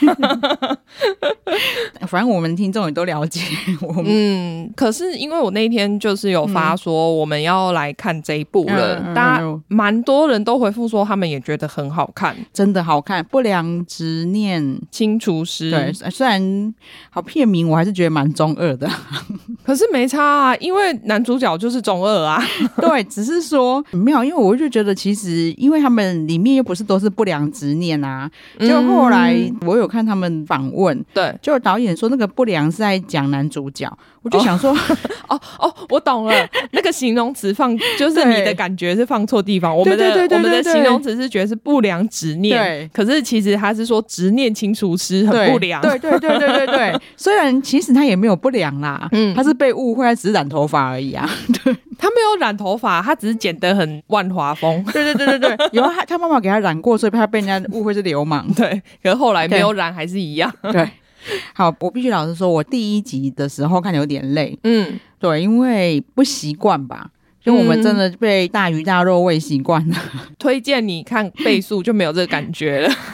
反正我们听众也都了解我们。 嗯，可是因为我那天就是有发说我们要来看这一部了，嗯、大家蛮多人都回复说他们也觉得很好看， 真的好看。不良执念清除师， 对，虽然好片名，我还是觉得蛮中二的。 可是没差啊，因为男主角就是中二啊。 对，只是说没有，因为我就觉得其实因为他们里面又不是都是不良执念啊，就后来我有看他们访问，对，就导演说那个不良是在讲男主角，我就想说， 哦哦，我懂了，那个形容词放就是你的感觉是放错地方，我们的对对对对对对我们的形容词是觉得是不良执念，对，可是其实他是说执念清除师很不良， 对对对对对对对，虽然其实他也没有不良啦，嗯，他是被误会，他只是染头发而已啊，对， 他没有染头发，他只是剪得很万华风， 对对对对对，有他他妈妈给他染过，所以他被人家误会是流氓， 对，可是后来没有染还是一样， 对。好，我必须老实说，我第一集的时候看有点累，嗯，对，因为不习惯吧，就我们真的被大鱼大肉喂习惯了。 推荐你看倍速就没有这个感觉了。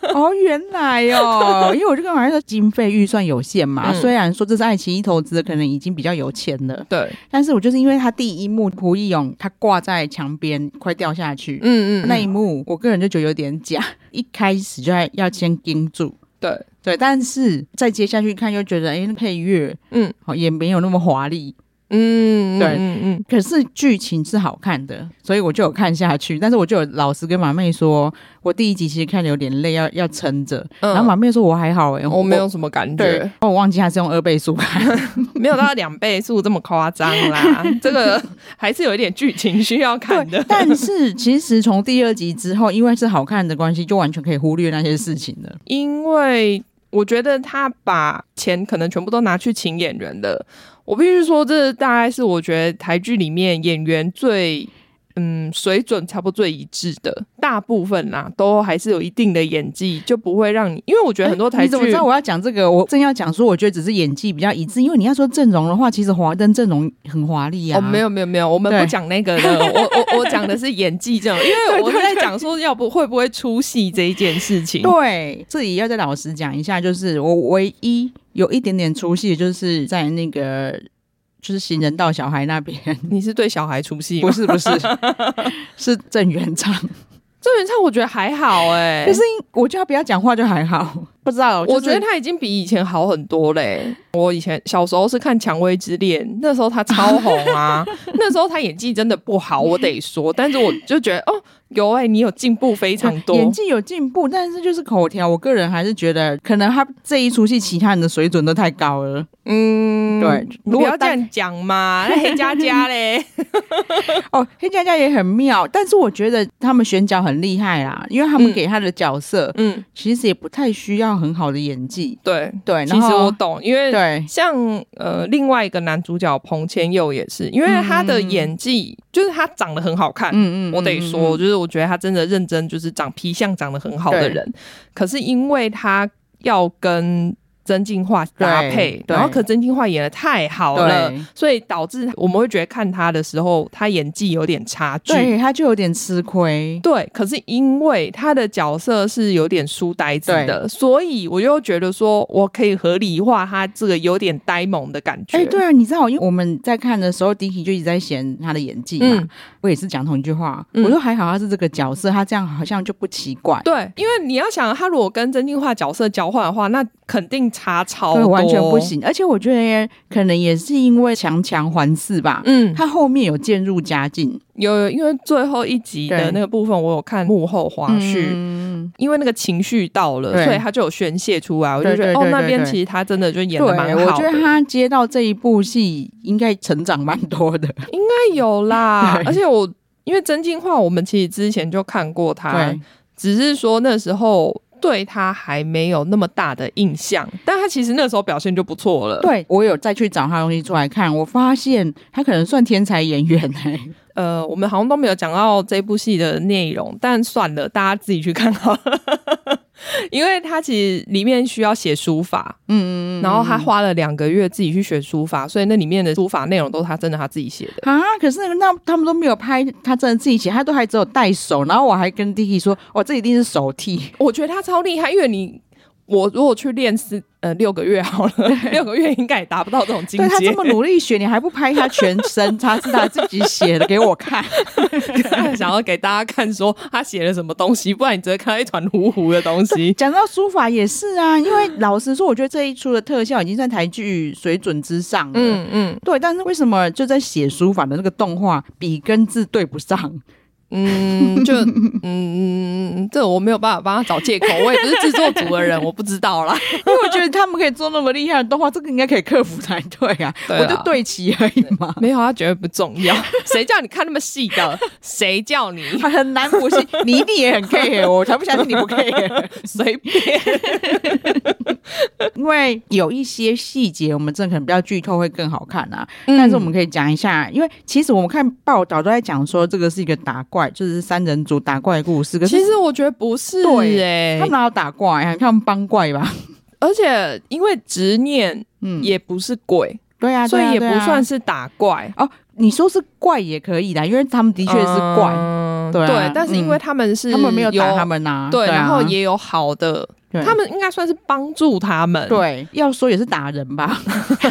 哦，原来哦，因为我就跟马上说经费预算有限嘛，嗯、虽然说这是爱奇艺投资的，可能已经比较有钱了， 对， 但是我就是因为他第一幕胡一勇他挂在墙边快掉下去，嗯 嗯, 嗯，那一幕我个人就觉得有点假，一开始就要要先盯住， 对对，但是再接下去看又觉得，哎，配乐，嗯，好也没有那么华丽。嗯，对，嗯嗯，可是剧情是好看的，所以我就有看下去。但是我就有老实跟马妹说，我第一集其实看得有点累，要要撑着。嗯、然后马妹说我还好哎、欸， 我没有什么感觉。 我忘记他是用二倍速看， 没有到两倍速这么夸张啦。这个还是有一点剧情需要看的。 但是其实从第二集之后，因为是好看的关系，就完全可以忽略那些事情了。 因为我觉得他把钱可能全部都拿去请演员了。我必须说，这大概是我觉得台剧里面演员最嗯水准差不多最一致的，大部分啦都还是有一定的演技，就不会让你，因为我觉得很多台剧、欸、 你怎么知道我要讲这个？我正要讲说，我觉得只是演技比较一致，因为你要说阵容的话，其实华灯阵容很华丽啊。 哦，没有没有没有，我们不讲那个的，我我我讲的是演技这种，因为我在讲说要不会不会出戏这一件事情。 对，这里要再老实讲一下，就是我唯一有一点点出戏，就是在那个就是行人道小孩那边。 你是对小孩出戏吗？ 不是不是，是郑元畅。 郑元畅我觉得还好哎、欸， 可是我叫他不要讲话就还好，不知道、就是。 我觉得他已经比以前好很多嘞、欸。我以前小时候是看《蔷薇之恋》，那时候他超红啊，那时候他演技真的不好，我得说，但是我就觉得哦。有哎、欸，你有进步非常多， 演技有进步，但是就是口条，我个人还是觉得可能他这一出戏其他人的水准都太高了。嗯，对， 不要这样讲嘛。那黑佳佳嘞， 哦，黑佳佳也很妙，但是我觉得他们选角很厉害啦，因为他们给他的角色，嗯，其实也不太需要很好的演技。 对对， 其实我懂，因为对像呃另外一个男主角彭千佑也是，因为他的演技、嗯、就是他长得很好看，嗯嗯，我得说，就是。我觉得他真的认真，就是长皮相长得很好的人，可是因为他要跟曾敬骅搭配，然后可曾敬骅演得太好了，所以导致我们会觉得看他的时候，他演技有点差距， 对，他就有点吃亏。 对，可是因为他的角色是有点书呆子的，所以我又觉得说我可以合理化他这个有点呆萌的感觉。 哎、欸，对啊，你知道，因为我们在看的时候 Dicky 就一直在嫌他的演技嘛，嗯、我也是讲同一句话、嗯，我说还好他是这个角色，他这样好像就不奇怪。 对，因为你要想，他如果跟曾敬骅角色交换的话，那肯定差超多， 完全不行。而且我觉得可能也是因为强强环视吧，嗯，他后面有渐入佳境。 有，因为最后一集的那个部分，我有看幕后花絮、嗯，因为那个情绪到了，所以他就有宣泄出来。我就觉得，对对对对对哦，那边其实他真的就演得蛮好的。 我觉得他接到这一部戏，应该成长蛮多的， 应该有啦。而且我因为曾敬骅，我们其实之前就看过他，只是说那时候。对他还没有那么大的印象，但他其实那时候表现就不错了。 对，我有再去找他的东西出来看，我发现他可能算天才演员哎、欸。 呃，我们好像都没有讲到这部戏的内容，但算了，大家自己去看好了。因为他其实里面需要写书法，嗯嗯，然后他花了两个月自己去学书法，所以那里面的书法内容都是他真的他自己写的啊。可是那他们都没有拍他真的自己写，他都还只有带手，然后我还跟 Dicky 说，哦，这一定是手替。 我觉得他超厉害，因为你我如果去练四呃六个月好了，六个月应该也达不到这种境界。 对，他这么努力学，你还不拍他全身？他是他自己写的给我看， 想要给大家看说他写了什么东西，不然你只会看到一团糊糊的东西。 讲到书法也是啊，因为老实说，我觉得这一出的特效已经在台剧水准之上了。嗯嗯，对，但是为什么就在写书法的那个动画笔跟字对不上？ 嗯，就嗯，这我没有办法帮他找借口，我也不是制作组的人，我不知道啦。 因为我觉得他们可以做那么厉害的动画，这个应该可以克服才对啊。对，我就对齐而已嘛。 没有，他绝对不重要。谁叫你看那么细的？谁叫你？ 很难不细，你一定也很 care， 我才不相信你不 care。 随便。 因为有一些细节，我们真的可能比较剧透会更好看啊。嗯、但是我们可以讲一下，因为其实我们看报道都在讲说，这个是一个打怪，就是三人组打怪的故事。可是其实我觉得不是、欸，对， 他们哪有打怪啊？他们帮怪吧。 而且因为执念，嗯，也不是鬼， 嗯、对啊， 所以也不算是打怪、 啊啊、哦。你说是怪也可以的，因为他们的确是怪。嗯嗯，对、啊对，但是因为他们是、嗯、 他们没有打他们啊， 对， 对啊， 然后也有好的，他们应该算是帮助他们， 对，要说也是打人吧。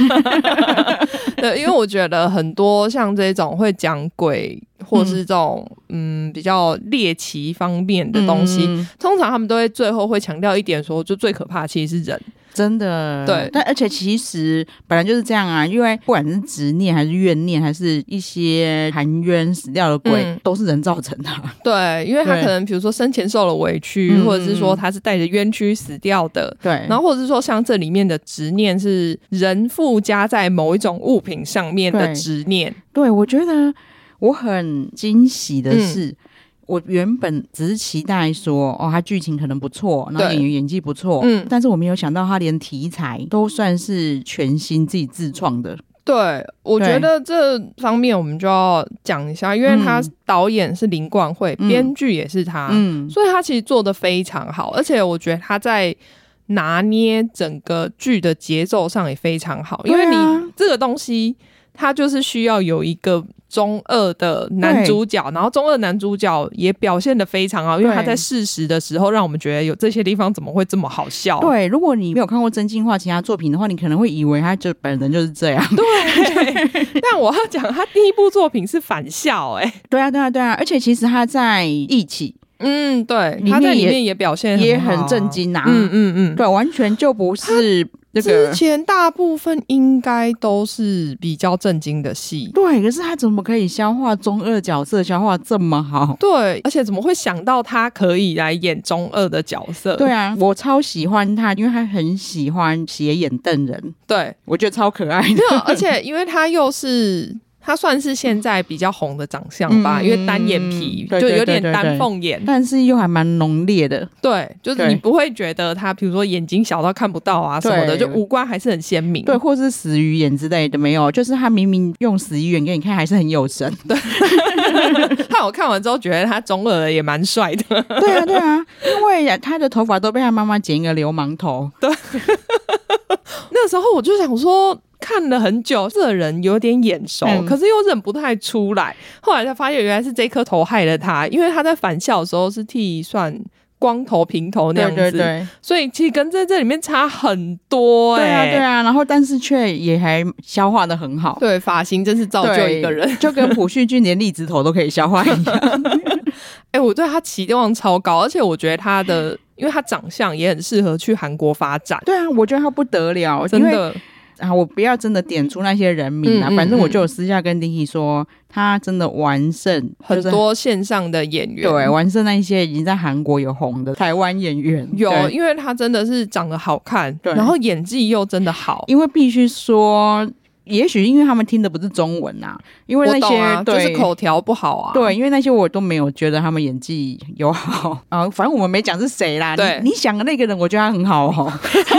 对，因为我觉得很多像这种会讲鬼或是这种 嗯, 嗯比较猎奇方面的东西、嗯、通常他们都会最后会强调一点说，就最可怕的其实是人， 真的。 对， 但而且其实本来就是这样啊，因为不管是执念还是怨念还是一些含冤死掉的鬼、嗯、都是人造成的。 对，因为他可能比如说生前受了委屈，或者是说他是带着冤屈死掉的，对，然后或者是说像这里面的执念是人附加在某一种物品上面的执念。 对, 对，我觉得我很惊喜的是、嗯，我原本只是期待说，哦，他剧情可能不错，然后演员演技不错，嗯，但是我没有想到他连题材都算是全新自己自创的。 对，我觉得这方面我们就要讲一下，因为他导演是林冠慧，编、嗯、剧也是他、嗯，所以他其实做得非常好，而且我觉得他在拿捏整个剧的节奏上也非常好，因为你这个东西他就是需要有一个中二的男主角，然后中二男主角也表现得非常好，因为他在适时的时候让我们觉得有这些地方怎么会这么好笑。 对，如果你没有看过曾敬骅其他作品的话，你可能会以为他就本人就是这样。 对，但我要讲他第一部作品是返校。欸、 对啊对啊对啊，而且其实他在一起嗯，对，他在里面也表现很好， 也很震惊啊， 嗯嗯嗯， 对，完全就不是那个之前大部分应该都是比较震惊的戏， 对，可是他怎么可以消化中二角色消化这么好？ 对，而且怎么会想到他可以来演中二的角色？ 对啊，我超喜欢他，因为他很喜欢斜眼瞪人， 对， 我觉得超可爱的。 而且因为他又是他算是现在比较红的长相吧、嗯、因为单眼皮就有点丹凤眼， 但是又还蛮浓烈的。 对，就是你不会觉得他比如说眼睛小到看不到啊什么的，就五官还是很鲜明。 对，或是死鱼眼之类的没有，就是他明明用死鱼眼给你看还是很有神。对， 看我看完之后觉得他中二也蛮帅的。 对啊对啊，因为他的头发都被他妈妈剪一个流氓头。对， 那时候我就想说看了很久，这个人有点眼熟、嗯、可是又认不太出来，后来才发现原来是这颗头害了他，因为他在返校的时候是剃算光头平头那样子，对对对，所以其实跟在这里面差很多。欸、 对啊对啊，然后但是却也还消化得很好。 对，发型真是造就一个人， 就跟朴叙俊连栗子头都可以消化一样。 哎、欸，我对他期望超高，而且我觉得他的因为他长相也很适合去韩国发展。 对啊，我觉得他不得了， 真的。 啊，我不要真的点出那些人名啊、嗯嗯嗯、反正我就有私下跟 Dicky 说他真的完胜很多线上的演员、就是、 对，完胜那一些已经在韩国有红的台湾演员。 有，因为他真的是长得好看，对，然后演技又真的好。 因为必须说也许因为他们听的不是中文啊，因为那些、 啊、就是口条不好啊。 对，因为那些我都没有觉得他们演技有好啊。反正我们没讲是谁啦。对，你, 你想的那个人我觉得他很好哦。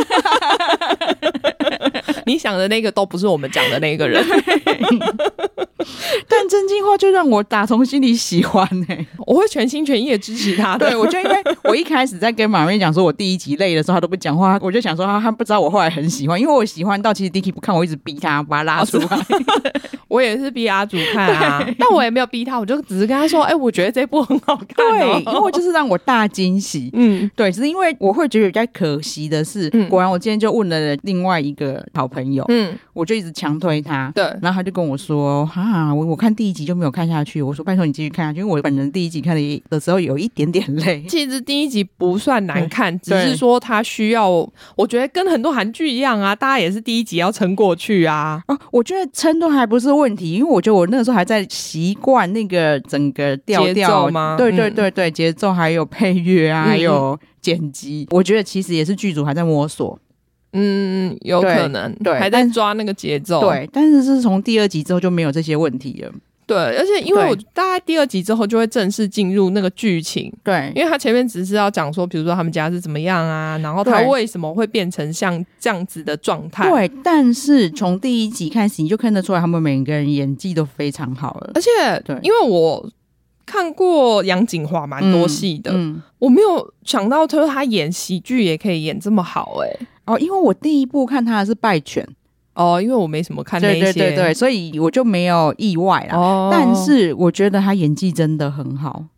你想的那个都不是我们讲的那个人。 但真心话就让我打从心里喜欢。欸、 我会全心全意的支持他的。 对，我就因为我一开始在跟马妹讲说我第一集累的时候他都不讲话，我就想说 他, 他不知道我后来很喜欢，因为我喜欢到其实 Dicky 不看我一直逼他把他拉出来。 我也是逼阿祖看啊，但我也没有逼他，我就只是跟他说哎、欸，我觉得这部很好看、哦、 对，因为就是让我大惊喜。嗯，对，只是因为我会觉得比较可惜的是、嗯、果然我今天就问了另外一个好朋友，嗯，我就一直强推他，对，然后他就跟我说哈，我我看第一集就没有看下去，我说拜托你继续看下去，因为我本人第一集看的的时候有一点点累。 其实第一集不算难看，只是说他需要，我觉得跟很多韩剧一样啊，大家也是第一集要撑过去啊。 哦，我觉得撑都还不是问题，因为我觉得我那个时候还在习惯那个整个调调，节奏吗？对对对对，节、嗯、奏还有配乐啊，嗯、还有剪辑，我觉得其实也是剧组还在摸索。 嗯，有可能，对，还在抓那个节奏。 对，但是是从第二集之后就没有这些问题了。 对，而且因为我大概第二集之后就会正式进入那个剧情。对，因为他前面只是要讲说，比如说他们家是怎么样啊，然后他为什么会变成像这样子的状态。对， 但是从第一集开始你就看得出来，他们每个人演技都非常好了。 而且，对，因为我看过杨谨华蛮多戏的、嗯嗯，我没有想到他他演喜剧也可以演这么好。哎、欸， 哦，因为我第一部看他的是《败犬》。 哦，因为我没什么看那些， 对对对对，所以我就没有意外啦。哦，但是我觉得他演技真的很好。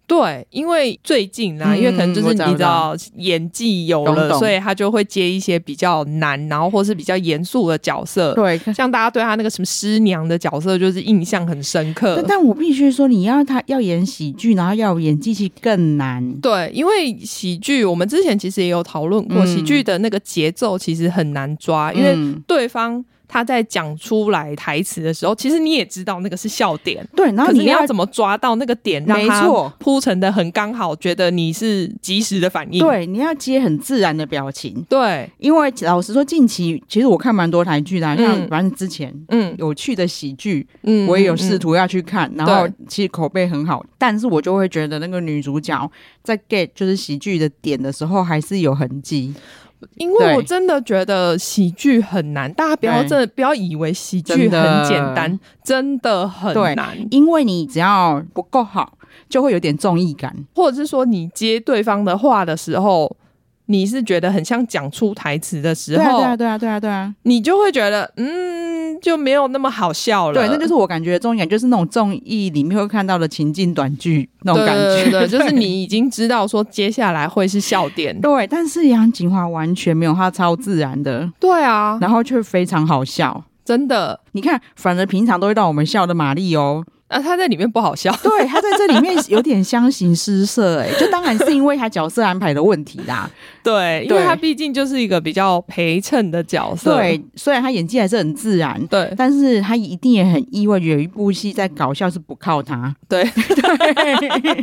对，因为最近啊、嗯、因为可能就是你知道演技有了，所以他就会接一些比较难然后或是比较严肃的角色。对，像大家对他那个什么师娘的角色就是印象很深刻。 但, 但我必须说你要他要演喜剧然后要演技其实更难。 对，因为喜剧我们之前其实也有讨论过、嗯、喜剧的那个节奏其实很难抓、嗯、因为对方他在讲出来台词的时候，其实你也知道那个是笑点， 对，然后你, 你要, 可是你要怎么抓到那个点，让他铺陈的很刚好，觉得你是及时的反应。 对，你要接很自然的表情。 对， 因为老实说，近期其实我看蛮多台剧的、啊，像反正之前嗯有趣的喜剧，嗯，我也有试图要去看，嗯、然后其实口碑很好，但是我就会觉得那个女主角在 get 就是喜剧的点的时候，还是有痕迹。 因为我真的觉得喜剧很难，大家不要真的不要以为喜剧很简单，真的很难。 因为你只要不够好，就会有点综艺感， 或者是说你接对方的话的时候，你是觉得很像讲出台词的时候， 对啊对啊对啊对啊， 你就会觉得嗯就没有那么好笑了。 对，那就是我感觉的综艺感，就是那种综艺里面会看到的情境短剧那种感觉。 对对对，就是你已经知道说接下来会是笑点。 对，但是杨谨华完全没有，他超自然的。 对啊， 然后却非常好笑， 真的。 你看，反而平常都会让我们笑的玛丽哦。 啊，他在里面不好笑。 对，他在这里面有点相形失色。哎、欸，就当然是因为他角色安排的问题啦。 对，因为他毕竟就是一个比较陪衬的角色。 对，虽然他演技还是很自然， 对， 但是他一定也很意外，有一部戏在搞笑是不靠他。 对对，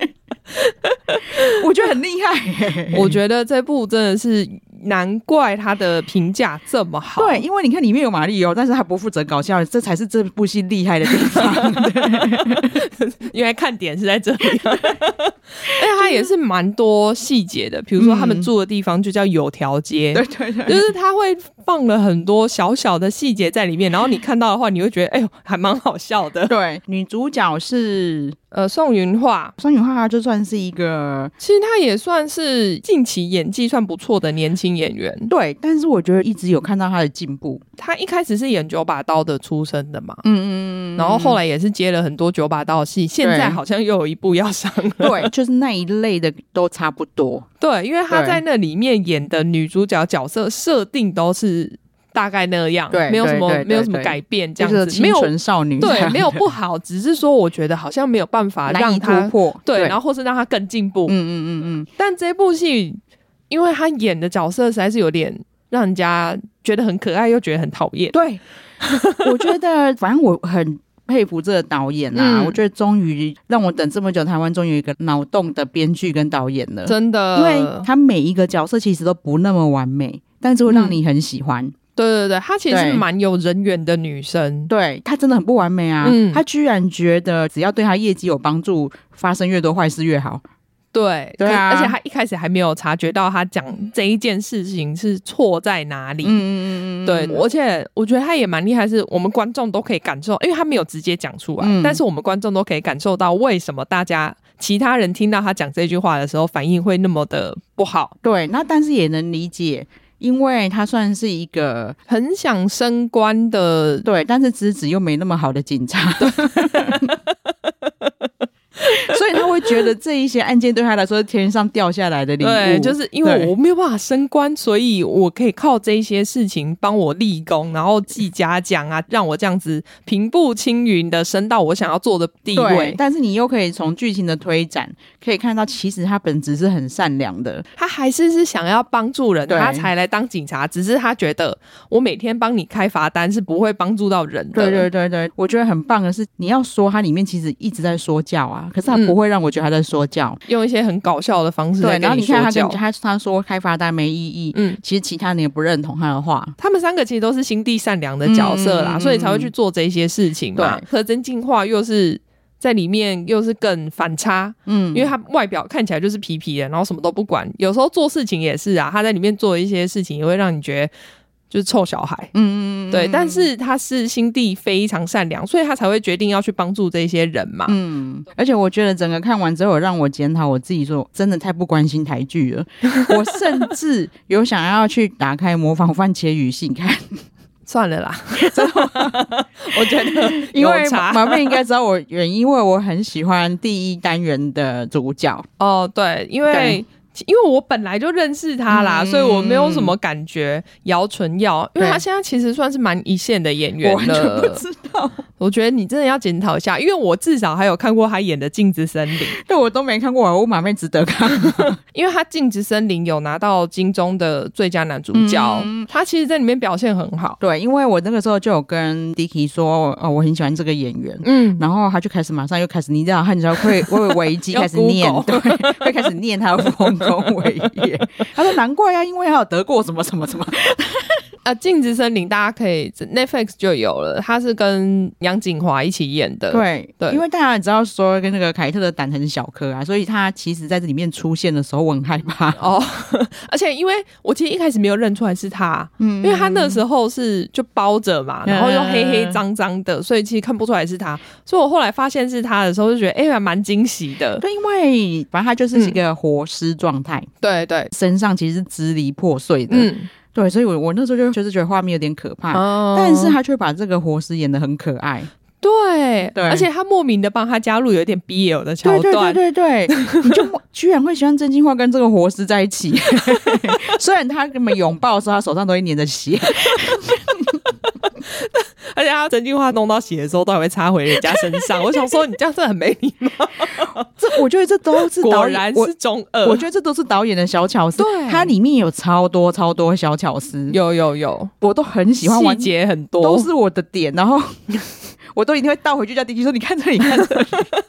我觉得很厉害、欸。 我觉得这部真的是难怪他的评价这么好。 对，因为你看里面有马丽欧，但是他不负责搞笑，这才是这部戏厉害的地方。 因为看点是在这里。而且他也是蛮多细节的，比如说他们住的地方就叫有条街、 嗯、对对对， 就是他会放了很多小小的细节在里面，然后你看到的话你会觉得哎呦还蛮好笑的。 对，女主角是呃宋芸樺， 宋芸樺就算是一个， 其实她也算是近期演技算不错的年轻演员。 对，但是我觉得一直有看到她的进步。 她一开始是演九把刀的出身的嘛，嗯嗯嗯，然后后来也是接了很多九把刀的戏，现在好像又有一部要上了。 对，就是那一类的都差不多。 对，因为她在那里面演的女主角角色设定都是大概那样，对，没有什么对对对对，没有什么改变，这样子，就是清纯少女， 对，没有不好，只是说我觉得好像没有办法让她突破， 对，对，然后或是让她更进步，嗯嗯嗯嗯。但这部戏，因为她演的角色实在是有点让人家觉得很可爱，又觉得很讨厌。 对，我觉得反正我很佩服这个导演啊、嗯、我觉得终于让我等这么久，台湾终于有一个脑洞的编剧跟导演了， 真的， 因为他每一个角色其实都不那么完美，但是会让你很喜欢、嗯、 对对对，她其实是蛮有人缘的女生。 对，她真的很不完美啊、嗯、她居然觉得只要对她业绩有帮助，发生越多坏事越好。 对对啊，而且他一开始还没有察觉到他讲这一件事情是错在哪里。嗯嗯嗯，对，而且我觉得他也蛮厉害，是我们观众都可以感受，因为他没有直接讲出来、嗯、但是我们观众都可以感受到为什么大家其他人听到他讲这句话的时候反应会那么的不好。 对，那但是也能理解，因为他算是一个很想升官的， 对，但是资质又没那么好的警察。所以他会觉得这一些案件对他来说是天上掉下来的礼物。 对，就是因为我没有办法升官，所以我可以靠这一些事情帮我立功，然后记嘉奖啊，让我这样子平步青云的升到我想要做的地位。 对，但是你又可以从剧情的推展可以看到，其实他本质是很善良的， 他还是是想要帮助人，他才来当警察，只是他觉得我每天帮你开罚单是不会帮助到人的。 对对对对，我觉得很棒的是，你要说他里面其实一直在说教啊，可是他不会让我觉得他在说教、嗯、 用一些很搞笑的方式在跟你说教。对，然后你看他跟他他说开罚单没意义，嗯，其实其他人也不认同他的话。他们三个其实都是心地善良的角色啦、嗯、所以才会去做这些事情嘛。和真进化又是在里面又是更反差，嗯，因为他外表看起来就是皮皮的，然后什么都不管，有时候做事情也是啊，他在里面做一些事情也会让你觉得就是臭小孩，嗯，对，但是他是心地非常善良，所以他才会决定要去帮助这些人嘛，嗯， 而且我觉得整个看完之后让我检讨我自己，说真的太不关心台剧了。我甚至有想要去打开模仿番茄语信看。 算了啦，我觉得因为马妹应该知道我原因，因为我很喜欢第一单元的主角。 哦，对，因为因为我本来就认识他啦、嗯、所以我没有什么感觉姚淳耀，因为他现在其实算是蛮一线的演员了。我完全不知道， 我觉得你真的要检讨一下，因为我至少还有看过他演的《镜子森林》， 对，我都没看过，我马妹值得看因为他《镜子森林》有拿到金钟的最佳男主角、嗯、他其实在里面表现很好。 对，因为我那个时候就有跟 Dicky 说、哦、我很喜欢这个演员，嗯，然后他就开始马上又开始你知道他你知道会会危机开始念对，会开始念他的丰功伟业他说难怪啊，因为他有得过什么什么什么啊，镜子森林大家可以 Netflix 就有了，他是跟杨谨华一起演的。 对对，因为大家知道说跟那个凯特的胆很小颗啊，所以他其实在这里面出现的时候我很害怕哦。而且因为我其实一开始没有认出来是他，嗯，因为他那时候是就包着嘛，然后又黑黑脏脏的，所以其实看不出来是他。所以我后来发现是他的时候就觉得哎，还蛮惊喜的。 对，因为反正他就是一个活尸状态、嗯，对对，身上其实是支离破碎的。嗯，对，所以我我那时候就就是觉得画面有点可怕、哦、但是他却把这个活尸演得很可爱。 对，对，而且他莫名的帮他加入有点 B L 的桥段。 对对对对对，你就居然会喜欢真心话跟这个活尸在一起虽然他根本拥抱的时候他手上都会粘着血而且他真心话弄到血的时候都还会插回人家身上我想说你这样真的很没礼貌这我觉得这都是导演， 果然是中二， 我觉得这都是导演的小巧思。对，它里面有超多超多小巧思， 有有有， 我都很喜欢， 细节很多， 都是我的点，然后我都一定会倒回去叫弟弟说你看这里看这里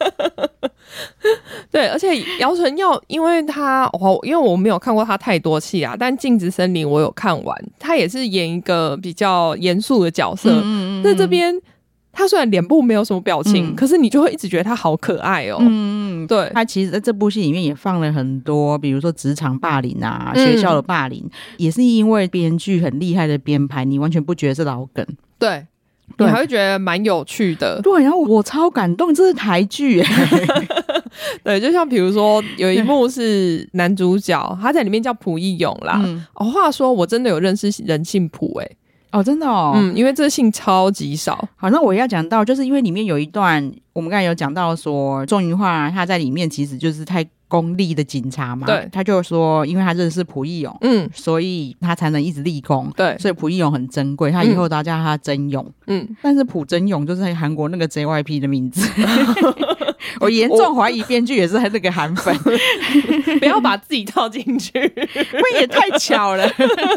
对，而且姚淳耀因为他因为我没有看过他太多戏啊，但镜子森林我有看完，他也是演一个比较严肃的角色，嗯嗯，在这边他虽然脸部没有什么表情、嗯、可是你就会一直觉得他好可爱哦。嗯，对， 他其实在这部戏里面也放了很多比如说职场霸凌啊、嗯、学校的霸凌，也是因为编剧很厉害的编排，你完全不觉得是老梗。 对，你还会觉得蛮有趣的。 对，然后我超感动，这是台剧耶对，就像比如说有一幕是男主角他在里面叫蒲义勇啦、嗯哦、话说我真的有认识人姓蒲耶。 哦，真的哦， 嗯，因为这姓超级少。 好，那我要讲到，就是因为里面有一段，我们刚才有讲到说，仲云化他在里面其实就是太功利的警察嘛，对，他就说，因为他认识蒲义勇，嗯，所以他才能一直立功，对，所以蒲义勇很珍贵，他以后都要叫他真勇，嗯，但是蒲真勇就是韩国那个 J Y P 的名字。我严重怀疑编剧也是那个韩粉不要把自己套进去不也太巧了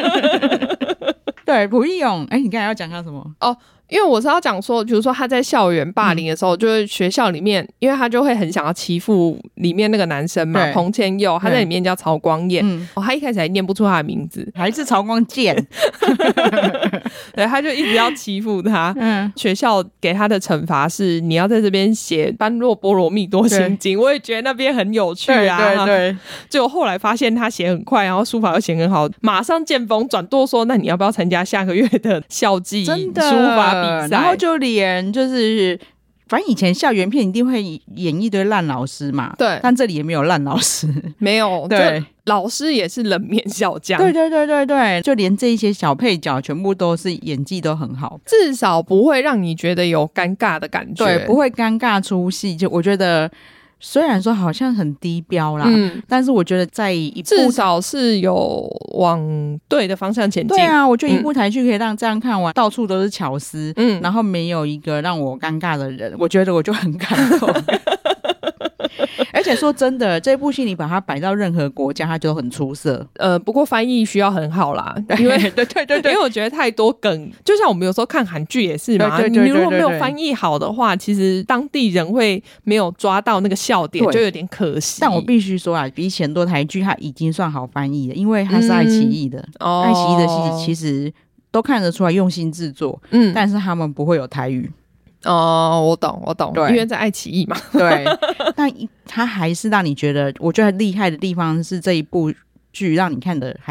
对，蒲义勇，哎、欸，你刚才要讲他什么？ 哦，因为我是要讲说，比如说他在校园霸凌的时候、嗯、就是学校里面，因为他就会很想要欺负里面那个男生嘛，彭千佑，他在里面叫曹光彦、嗯哦、他一开始还念不出他的名字， 还是曹光健对，他就一直要欺负他、嗯、学校给他的惩罚是你要在这边写般若波罗蜜多心经，我也觉得那边很有趣啊，对对对，结果后来发现他写很快，然后书法又写很好，马上见风转舵说那你要不要参加下个月的校际书法比赛， 然后就连就是反正以前校园片一定会演一堆烂老师嘛，对，但这里也没有烂老师， 没有，对，老师也是冷面笑匠， 对对对对对，就连这一些小配角全部都是演技都很好， 至少不会让你觉得有尴尬的感觉， 对，不会尴尬出戏，就我觉得虽然说好像很低标啦、嗯、但是我觉得在一部至少是有往对的方向前进。 对啊，我觉得一部台剧可以让这样看完、嗯、到处都是巧思，嗯，然后没有一个让我尴尬的人，我觉得我就很感动而且说真的，这部戏你把它摆到任何国家它就很出色， 呃，不过翻译需要很好啦，因为对对对对，因为我觉得太多梗，就像我们有时候看韩剧也是嘛，对对对对对对，你如果没有翻译好的话，其实当地人会没有抓到那个笑点，就有点可惜。 但我必须说啊，比起很多台剧它已经算好翻译了，因为它是爱奇艺的、嗯、爱奇艺的戏其实都看得出来用心制作，嗯，但是他们不会有台语。 哦，我懂我懂，因为在爱奇艺嘛， 对，但它还是让你觉得，我觉得厉害的地方是这一部剧让你看的还是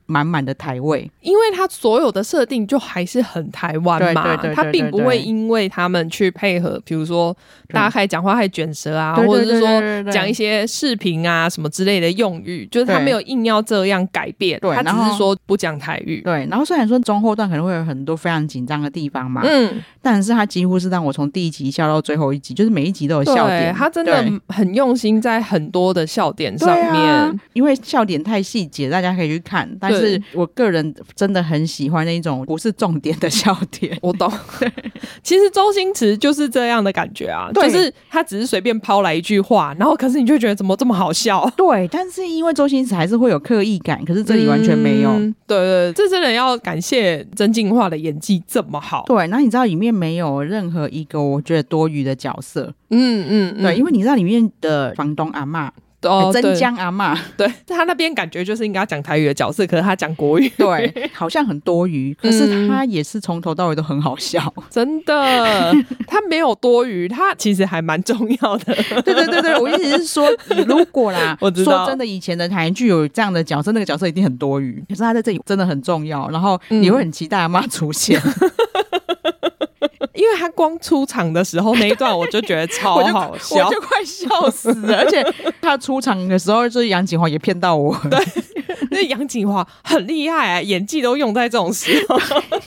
满满的台味， 因为它所有的设定就还是很台湾嘛， 对对对对对对， 它并不会因为他们去配合，比如说大家开始讲话还卷舌啊，或者是说讲一些视频啊什么之类的用语，就是他没有硬要这样改变，他只是说不讲台语。 对，然后虽然说中后段可能会有很多非常紧张的地方嘛，嗯，但是他几乎是让我从第一集笑到最后一集，就是每一集都有笑点， 他真的很用心在很多的笑点上面，啊， 因为笑点太细节，大家可以去看，但是我个人真的很喜欢那种不是重点的笑点。 我懂，其实周星驰就是这样的感觉啊，就是他只是随便抛来一句话，然后可是你就觉得怎么这么好笑。 对，但是因为周星驰还是会有刻意感，可是这里完全没有。嗯， 对对，这真的要感谢曾敬骅的演技这么好。 对，然后你知道里面没有任何一个我觉得多余的角色。嗯嗯嗯，对，因为你知道里面的房东阿嬷。哦，真江阿嬷， 对，他那边感觉就是应该讲台语的角色，可是他讲国语， 对，好像很多余，可是他也是从头到尾都很好笑， 嗯，真的，他没有多余，他其实还蛮重要的。 对对对对，我意思是说，如果啦，我知道说真的，以前的台剧有这样的角色，那个角色一定很多余，可是他在这里真的很重要，然后你会很期待阿嬷出现。 因为他光出场的时候那一段我就觉得超好笑， 我就, 我就快笑死了。而且他出场的时候就是杨谨华也骗到我， 对，那杨谨华很厉害啊，演技都用在这种时候。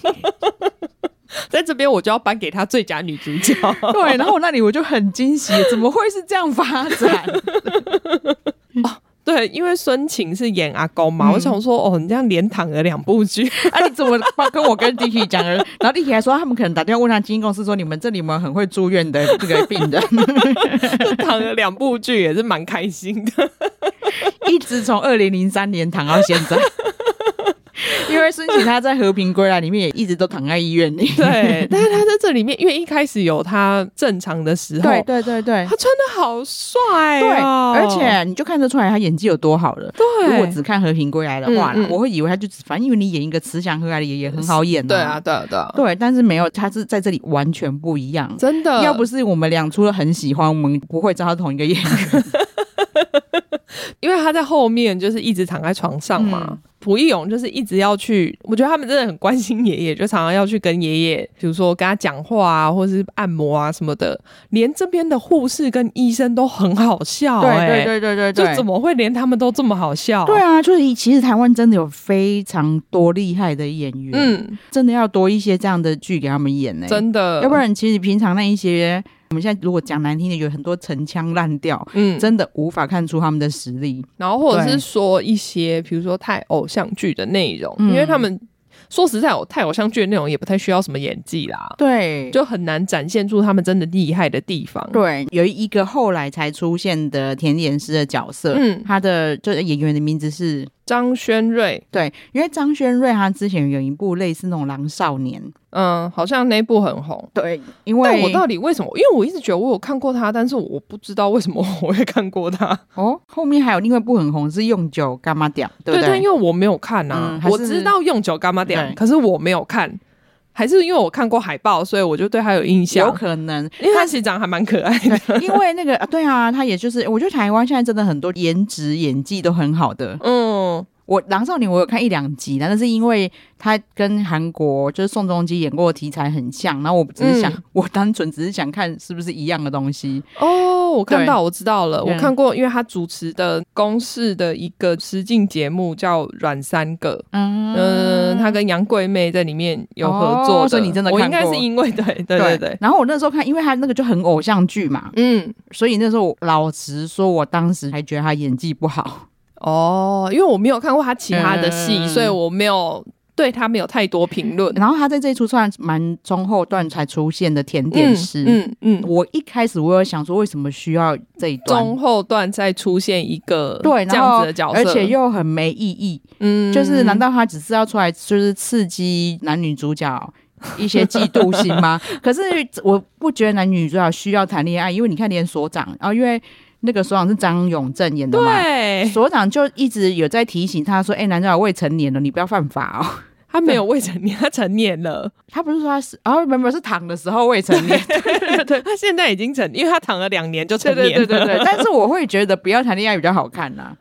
在这边我就要颁给他最佳女主角。 对，然后我那里我就很惊喜，怎么会是这样发展？ 哦，对，因为孙晴是演阿公嘛，嗯，我想说哦，你这样连躺了两部剧， 啊，你怎么跟我跟 Dicky 讲了？然后 Dicky 还说他们可能打电话问他经纪公司说，你们这里有没有很会住院的这个病人？ 躺了两部剧也是蛮开心的， 一直从二零零三年躺到现在。因为孙晴他在《和平归来》里面也一直都躺在医院里， 对，但是他在这里面，因为一开始有他正常的时候， 对对对对， 他穿的好帅，哦， 对，而且你就看得出来他演技有多好了。对，如果只看《和平归来》的话，嗯嗯，我会以为他就只反正因为你演一个慈祥和蔼的爷爷很好演，啊， 对啊，对啊，对啊， 对，但是没有，他是在这里完全不一样， 真的。 要不是我们俩除了很喜欢，我们不会知道他同一个演员。 因为他在后面就是一直躺在床上嘛，嗯，蒲一永就是一直要去，我觉得他们真的很关心爷爷，就常常要去跟爷爷，比如说跟他讲话啊，或是按摩啊什么的，连这边的护士跟医生都很好笑，欸， 对对对对对， 就怎么会连他们都这么好笑？ 对啊，就是其实台湾真的有非常多厉害的演员，嗯，真的要多一些这样的剧给他们演，欸，真的，要不然其实平常那一些。我们现在如果讲难听的，有很多陈腔滥调，嗯，真的无法看出他们的实力。 然后或者是说一些，比如说太偶像剧的内容，嗯，因为他们说实在，太偶像剧的内容也不太需要什么演技啦， 对， 就很难展现出他们真的厉害的地方。 对，有一个后来才出现的甜点师的角色，嗯，他的就是演员的名字是张轩瑞， 对，因为张轩瑞他之前有一部类似那种狼少年， 嗯，好像那部很红， 对，因为但我到底为什么？因为我一直觉得我有看过他，但是我不知道为什么我会看过他。 哦，后面还有另外一部很红是用酒干嘛点，对不对？ 对，但因为我没有看啊，嗯，我知道用酒干嘛点，可是我没有看。还是因为我看过海报，所以我就对他有印象。 有可能， 因为他其实长得还蛮可爱的。 因为那个，对啊，他也就是，我觉得台湾现在真的很多颜值演技都很好的。嗯，我《狼少年》我有看一两集，但是因为他跟韩国就是宋仲基演过的题材很像，然后我只是想，嗯，我单纯只是想看是不是一样的东西。 哦，我看到，我知道了，我看过，因为他主持的公视的一个实境节目叫《阮三个》，嗯，呃，他跟杨贵妹在里面有合作的， 哦，所以你真的看过。 我应该是因为对对对 对, 对。 然后我那时候看，因为他那个就很偶像剧嘛，嗯，所以那时候我老实说，我当时还觉得他演技不好。 哦，因为我没有看过他其他的戏，嗯，所以我没有对他没有太多评论。 然后他在这一出算蛮中后段才出现的甜点师，嗯 嗯, 嗯，我一开始我有想说为什么需要这一段中后段再出现一个对这样子的角色， 而且又很没意义，嗯，就是难道他只是要出来就是刺激男女主角一些嫉妒心吗？可是我不觉得男女主角需要谈恋爱，因为你看连所长，然后因为那个所长是张永正演的嘛，对，所长就一直有在提醒他说：“哎，欸，男主角未成年了，你不要犯法哦。” 他没有未成年，他成年了。 他不是说他是，然后原本是躺的时候未成年， 对对对，他现在已经成，因为他躺了两年就成年了。 对对对对对。但是我会觉得不要谈恋爱比较好看呐，啊。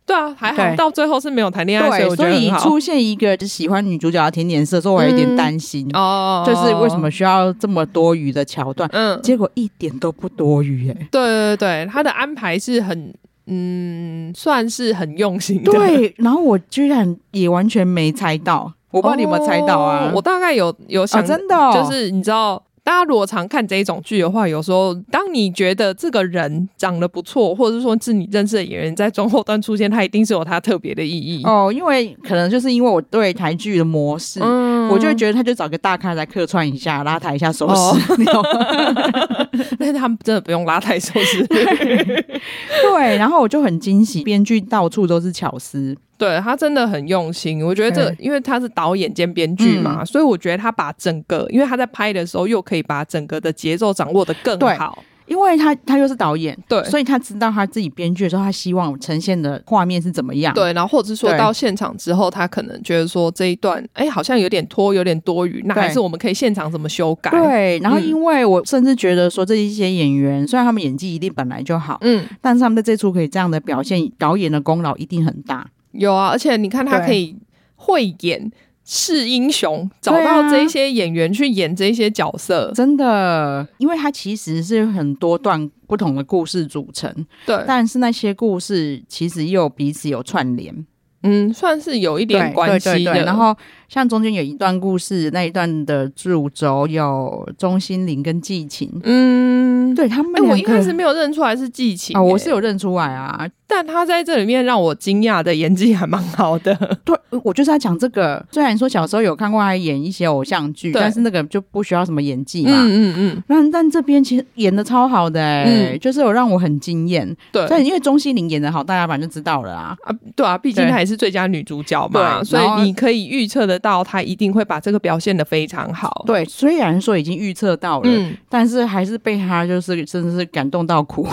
对啊，还好到最后是没有谈恋爱，所以我觉得很好。 所以出现一个喜欢女主角的甜点色的时候，我有一点担心、嗯、哦，就是为什么需要这么多余的桥段？嗯，结果一点都不多余耶、欸。 对对对，他的安排是很嗯，算是很用心的。 对，然后我居然也完全没猜到，我不知道你有没有猜到啊？ 哦、我大概有有想， 哦、真的、哦， 就是你知道。大家如果常看这一种剧的话，有时候当你觉得这个人长得不错，或者是说是你认识的演员在中后段出现，他一定是有他特别的意义哦。因为可能就是因为我对台剧的模式、嗯、我就会觉得他就找个大咖来客串一下，拉抬一下收视、哦、 但是他们真的不用拉抬收视对，然后我就很惊喜，编剧到处都是巧思， 对，他真的很用心。我觉得这个因为他是导演兼编剧嘛、嗯、所以我觉得他把整个，因为他在拍的时候又可以把整个的节奏掌握得更好， 因为他他又是导演， 对， 所以他知道他自己编剧的时候他希望呈现的画面是怎么样， 对，然后或者是说到现场之后他可能觉得说这一段哎好像有点拖有点多余，那还是我们可以现场怎么修改。 对，然后因为我甚至觉得说这一些演员、嗯、虽然他们演技一定本来就好，嗯，但是他们在这出可以这样的表现，导演的功劳一定很大。 有啊，而且你看他可以会演是英雄，找到这些演员去演这些角色、啊、 真的，因为他其实是很多段不同的故事组成，对，但是那些故事其实又彼此有串联， 嗯，算是有一点关系的。对对对， 然后像中间有一段故事，那一段的主轴有钟欣凌跟季晴，嗯，对他们两个、 欸、我一开始没有认出来是季晴、欸哦、我是有认出来啊， 但他在这里面让我惊讶的演技还蛮好的。 对，我就是在讲这个。虽然说小时候有看过他演一些偶像剧，但是那个就不需要什么演技嘛。嗯嗯嗯。但但这边其实演的超好的哎、欸嗯，就是有让我很惊艳。对，所以因为钟欣凌演的好，大家反正就知道了啊。 啊，对啊，毕竟她也是最佳女主角嘛，所以你可以预测得到她一定会把这个表现得非常好。 对，虽然说已经预测到了、嗯，但是还是被她就是真的是感动到哭。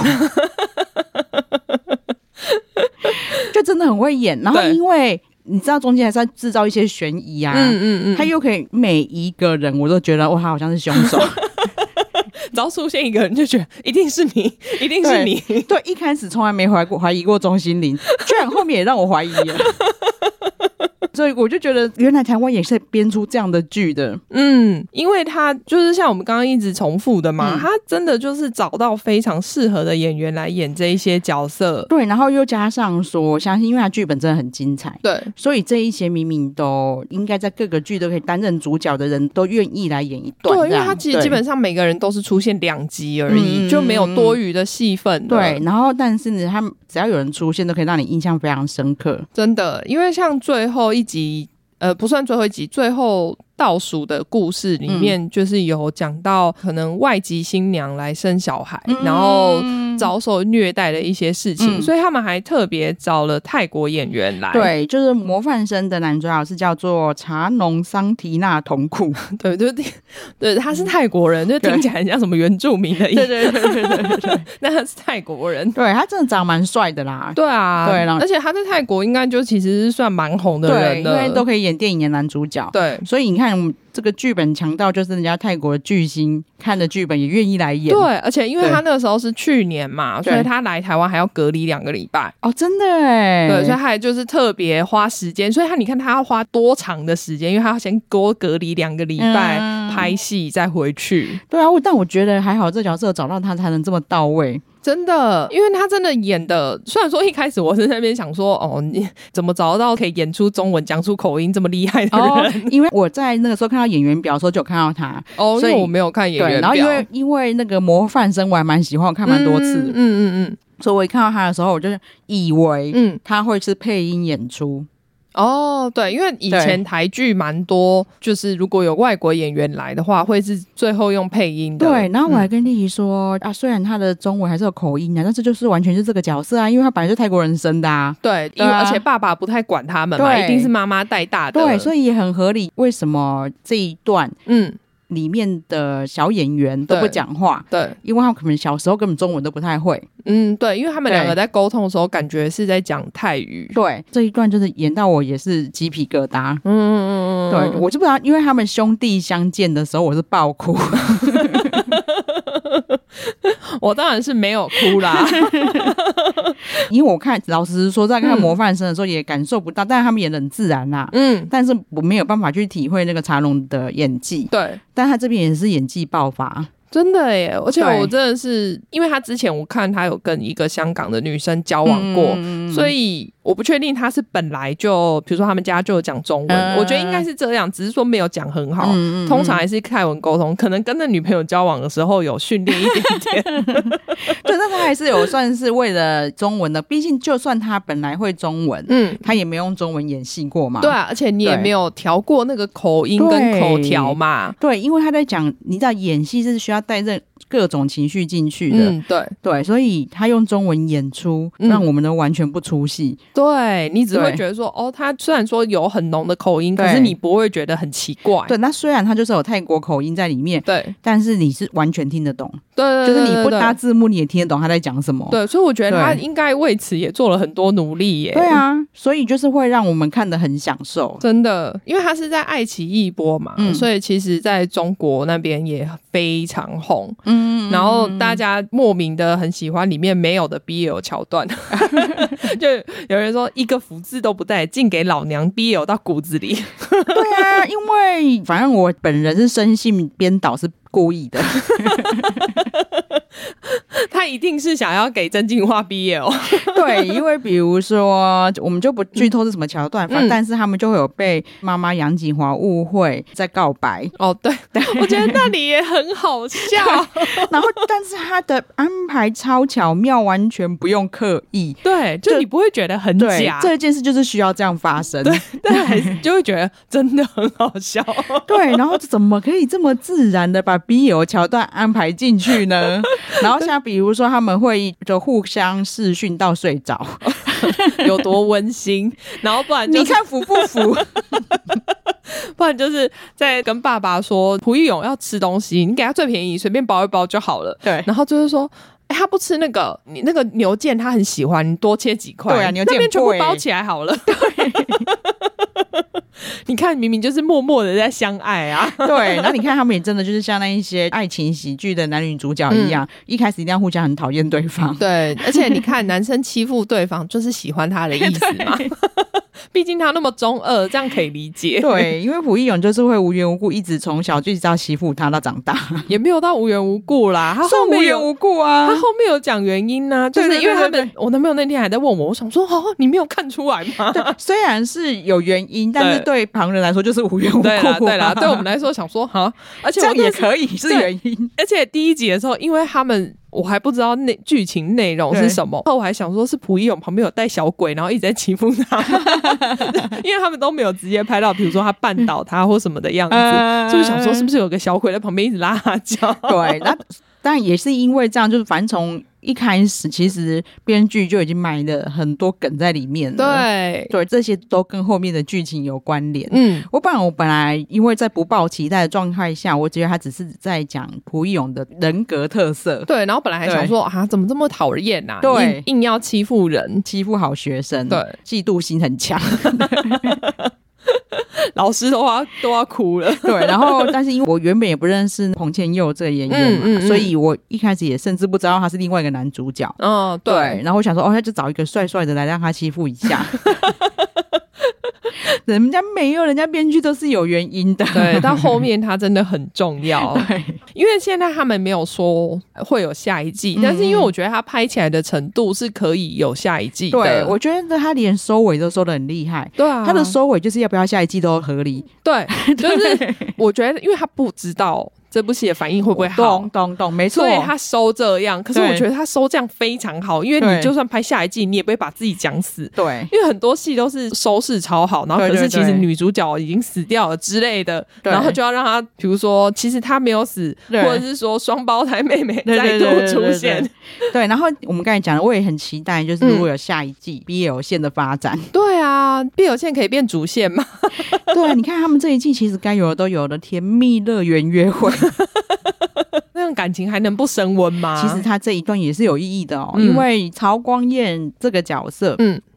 就真的很会演，然后因为你知道中间还是要制造一些悬疑啊，嗯嗯嗯，他又可以每一个人我都觉得哇，他好像是凶手。 只要出现一个人就觉得一定是你，一定是你。 对，对，一开始从来没怀过怀疑过钟欣凌，居然后面也让我怀疑了。所以我就觉得原来台湾也是编出这样的剧的。 嗯，因为他就是像我们刚刚一直重复的嘛、嗯、他真的就是找到非常适合的演员来演这一些角色。 对，然后又加上说我相信因为他剧本真的很精彩， 对， 所以这一些明明都应该在各个剧都可以担任主角的人都愿意来演一段。 对，因为他其实基本上每个人都是出现两集而已、嗯、就没有多余的戏份。 对，然后但是呢他们只要有人出现都可以让你印象非常深刻， 真的。因为像最后一集呃，不算最后一集，最后倒数的故事里面就是有讲到可能外籍新娘来生小孩、嗯、然后遭受虐待的一些事情、嗯、所以他们还特别找了泰国演员来。 对，就是模范生的男主角是叫做查农桑提纳同库。 对对对对，他是泰国人，就听起来很像什么原住民的意思。对对对对对对，那他是泰国人。 对，他真的长蛮帅的啦。 对啊，对，而且他在泰国应该就其实是算蛮红的人的， 对，因为都可以演电影的男主角。对，所以你看这个剧本强到就是人家泰国的巨星看的剧本也愿意来演。 对，而且因为他那个时候是去年嘛，所以他来台湾还要隔离两个礼拜。 哦，真的耶。 对，所以他还就是特别花时间，所以他你看他要花多长的时间，因为他要先多隔离两个礼拜、嗯、拍戏再回去。 对啊，但我觉得还好这角色找到他才能这么到位。 真的，因为他真的演的，虽然说一开始我是在那边想说哦，你怎么找到可以演出中文讲出口音这么厉害的人、哦、 因为我在那个时候看到演员表的时候就有看到他哦，所以我没有看演员表。 然后因为因为那个模范生我还蛮喜欢，我看蛮多次。嗯嗯嗯嗯，所以我一看到他的时候我就以为嗯他会是配音演出。 哦，对，因为以前台剧蛮多，就是如果有外国演员来的话，会是最后用配音的。 对，然后我还跟丽怡说、嗯、啊，虽然他的中文还是有口音啊，但是就是完全是这个角色啊，因为他本来是泰国人生的啊。 对，因为、啊、而且爸爸不太管他们嘛，一定是妈妈带大的。 对，所以也很合理。为什么这一段嗯里面的小演员都不讲话？对，因为他们可能小时候根本中文都不太会。嗯， 对，因为他们两个在沟通的时候感觉是在讲泰语。 对，这一段就是演到我也是鸡皮疙瘩。嗯嗯嗯，对，我就不知道，因为他们兄弟相见的时候我是爆哭。 我当然是没有哭啦因为我看老实说在看模范生的时候也感受不到、嗯、但是他们演得很自然啦，嗯，但是我没有办法去体会那个茶龙的演技，对，但他这边也是演技爆发， 真的耶，而且我真的是因为他之前我看他有跟一个香港的女生交往过、嗯、所以我不确定他是本来就比如说他们家就有讲中文、嗯、我觉得应该是这样，只是说没有讲很好、嗯、通常还是泰文沟通，可能跟那女朋友交往的时候有训练一点点对，但他还是有算是为了中文的，毕竟就算他本来会中文，嗯，他也没用中文演戏过嘛， 对啊，而且你也没有调过那个口音跟口条嘛， 对, 对，因为他在讲你知道演戏是需要带着各种情绪进去的，嗯，对对，所以他用中文演出、嗯、让我们都完全不出戏， 对，你只会觉得说哦，他虽然说有很浓的口音，可是你不会觉得很奇怪， 对，那虽然他就是有泰国口音在里面，对，但是你是完全听得懂， 对对对对， 就是你不搭字幕你也听得懂他在讲什么， 对，所以我觉得他应该为此也做了很多努力耶， 对啊，所以就是会让我们看得很享受， 真的，因为他是在爱奇艺播嘛、嗯、所以其实在中国那边也非常红，嗯，然后大家莫名的很喜欢里面没有的 B L 桥段就有人说一个福字都不带，尽给老娘 B L 到骨子里对啊，因为反正我本人是深信编导是故意的他一定是想要给曾敬骅 B L 对，因为比如说我们就不剧透是什么桥段、嗯、但是他们就会有被妈妈杨锦华误会在告白， 哦 对, 对我觉得那里也很好笑然后但是他的安排超巧妙，完全不用刻意， 对，就你不会觉得很假， 这件事就是需要这样发生， 对，但还是就会觉得真的很好笑对，然后怎么可以这么自然的把 B L 桥段安排进去呢然后像比如说他们会就互相视讯到睡着有多温馨，然后不然、就是、 你看服不服不然就是在跟爸爸说蒲一永要吃东西，你给他最便宜随便包一包就好了，对，然后就是说欸、他不吃那个你那个牛腱他很喜欢，你多切几块，对啊，牛腱那边全部包起来好了对你看明明就是默默的在相爱啊对，然后你看他们也真的就是像那一些爱情喜剧的男女主角一样、嗯、一开始一定要互相很讨厌对方， 对，而且你看男生欺负对方就是喜欢他的意思嘛毕竟他那么中二，这样可以理解， 对，因为蒲一永就是会无缘无故一直从小就一直要欺负他到长大， 也没有到无缘无故啦，他后面无缘无故啊， 他后面有讲原因啊，就是因为他们，对对对对，我男朋友那天还在问我，我想说哦，你没有看出来吗？ 对，虽然是有原因，但是对旁人来说就是无缘无故、啊、 对啦对啦，对我们来说想说哈，而且我这样也可以是原因， 而且第一集的时候因为他们我还不知道内剧情内容是什么，后我还想说是蒲一永旁边有带小鬼然后一直在欺负他因为他们都没有直接拍到比如说他绊倒他或什么的样子、嗯、所以我想说是不是有个小鬼在旁边一直拉他脚， 对，那但也是因为这样，就是反正从一开始其实编剧就已经埋了很多梗在里面了，对对，这些都跟后面的剧情有关联。嗯，我本来我本来因为在不抱期待的状态下，我觉得他只是在讲蒲一永的人格特色， 对，然后本来还想说啊怎么这么讨厌啊，对，硬, 硬要欺负人， 欺负好学生，对，嫉妒心很强老师都要都要哭了， 对，然后但是因为我原本也不认识彭千佑这个演员嘛、嗯嗯嗯、所以我一开始也甚至不知道他是另外一个男主角，哦 对, 对，然后我想说哦，他就找一个帅帅的来让他欺负一下人家没有，人家编剧都是有原因的， 对，到后面他真的很重要对，因为现在他们没有说会有下一季、嗯、但是因为我觉得他拍起来的程度是可以有下一季的， 对，我觉得他连收尾都收得很厉害，对啊，他的收尾就是要不要下一季都合理， 对，就是我觉得因为他不知道这部戏的反应会不会好， 懂懂懂，没错， 所以他收这样，可是我觉得他收这样非常好，因为你就算拍下一季你也不会把自己讲死，对，因为很多戏都是收视超好，然后可是其实女主角已经死掉了之类的，然后就要让他比如说其实他没有死，或者是说双胞胎妹妹再度出现，对, 对, 对, 对, 对, 对，然后我们刚才讲的我也很期待就是如果有下一季 B L 线的发展、嗯、 对啊 B L 线可以变主线吗对，你看他们这一季其实该有的都有了，甜蜜乐园约会那种感情还能不升温吗？ 其实他这一段也是有意义的哦、嗯、因为曹光彦这个角色嗯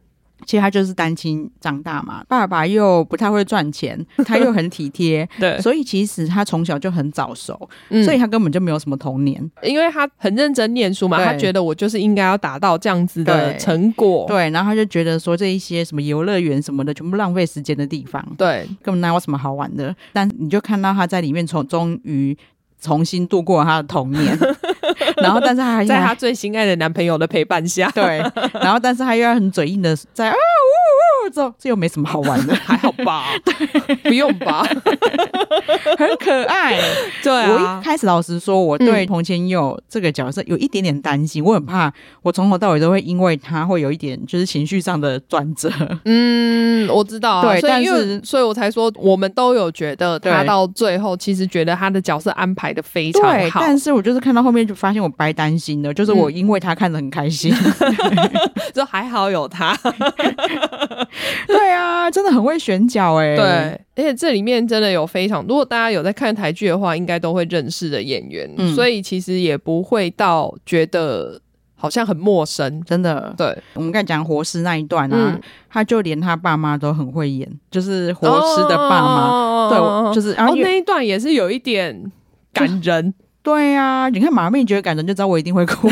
其实他就是单亲长大嘛，爸爸又不太会赚钱，他又很体贴对，所以其实他从小就很早熟、嗯、所以他根本就没有什么童年， 因为他很认真念书嘛，他觉得我就是应该要达到这样子的成果， 对, 对，然后他就觉得说这一些什么游乐园什么的全部浪费时间的地方，对，根本哪有什么好玩的，但你就看到他在里面从终于重新度过他的童年然后但是他还在他最心爱的男朋友的陪伴下， 对，然后但是他又要很嘴硬的在啊呜呜这这又没什么好玩的还好吧对，不用吧很可爱对啊，我一开始老实说我对彭千佑这个角色有一点点担心、嗯、我很怕我从头到尾都会因为他会有一点就是情绪上的转折， 嗯，我知道啊，对，所以但是所以我才说我们都有觉得他到最后其实觉得他的角色安排的非常好， 对，但是我就是看到后面就发现我白担心了，就是我因为他看得很开心、 嗯、就还好有他对啊，真的很会选角哎、欸， 对，而且这里面真的有非常，如果大家有在看台剧的话应该都会认识的演员、嗯、所以其实也不会到觉得好像很陌生， 真的。对，我们刚才讲活尸那一段啊、嗯、他就连他爸妈都很会演，就是活尸的爸妈、哦、对，就是然后、 哦、那一段也是有一点感人， 对啊，你看马妹觉得感人就知道我一定会哭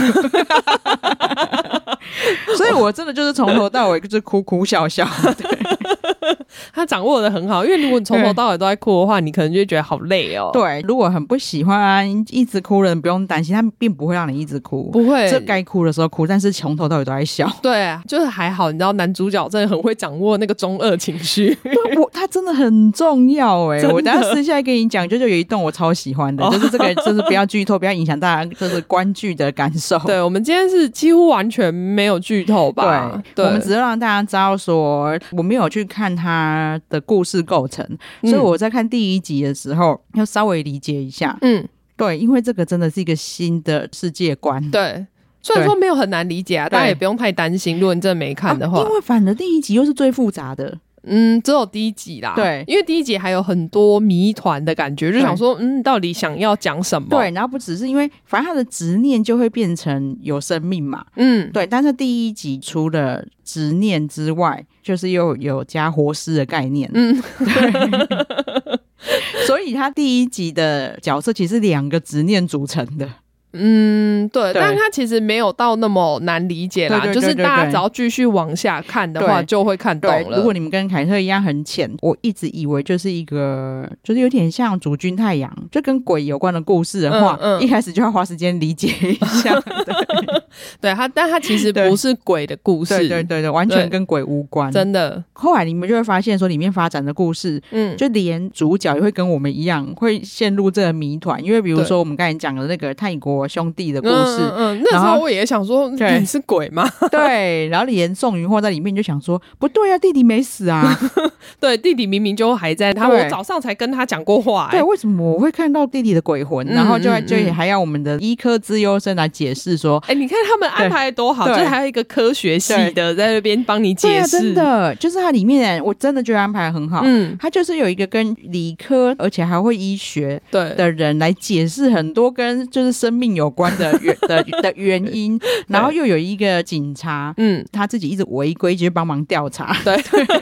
所以我真的就是从头到尾就是哭哭笑笑对他掌握的很好，因为如果你从头到尾都在哭的话你可能就会觉得好累哦。 对，如果很不喜欢一直哭的人不用担心，他并不会让你一直哭， 不会， 这该哭的时候哭，但是从头到尾都在笑。 对啊，就是还好，你知道男主角真的很会掌握那个中二情绪我他真的很重要哎、欸，我等一下私下跟你讲，就就有一段我超喜欢的、哦、就是这个就是不要剧透不要影响大家就是观剧的感受。 对，我们今天是几乎完全没有剧透吧， 对, 对， 我们只是让大家知道说我没有去看他的故事构成、嗯、所以我在看第一集的时候要稍微理解一下，嗯，对，因为这个真的是一个新的世界观， 对，虽然说没有很难理解啊，大家也不用太担心如果你真的没看的话、 啊、因为反而第一集又是最复杂的， 嗯，只有第一集啦，对，因为第一集还有很多谜团的感觉，就想说嗯，到底想要讲什么， 对，然后不只是因为反正他的执念就会变成有生命嘛，嗯，对，但是第一集除了执念之外就是又有加活尸的概念，嗯，对所以他第一集的角色其实是两个执念组成的， 嗯，对，但他其实没有到那么难理解啦，对对对对对，就是大家只要继续往下看的话就会看懂了。 如果你们跟凯特一样很浅，我一直以为就是一个就是有点像主君太阳就跟鬼有关的故事的话、嗯嗯、一开始就要花时间理解一下对, 对他，但他其实不是鬼的故事， 对对对对，完全跟鬼无关， 真的。 后来你们就会发现说里面发展的故事，嗯，就连主角也会跟我们一样会陷入这个谜团，因为比如说我们刚才讲的那个泰国兄弟的故事，嗯嗯，那时候我也想说你是鬼吗？ 对，然后连宋云货在里面就想说不对啊，弟弟没死啊对，弟弟明明就还在，他我早上才跟他讲过话、欸、 对，为什么我会看到弟弟的鬼魂、嗯、然后就就还要我们的医科资优生来解释说， 哎、欸，你看他们安排多好，就是还有一个科学系的在那边帮你解释、 啊、真的就是它里面我真的觉得安排很好，嗯，他就是有一个跟理科而且还会医学的人来解释很多跟就是生命有关的的, 的原因，然后又有一个警察，嗯，他自己一直违规就帮忙调查，对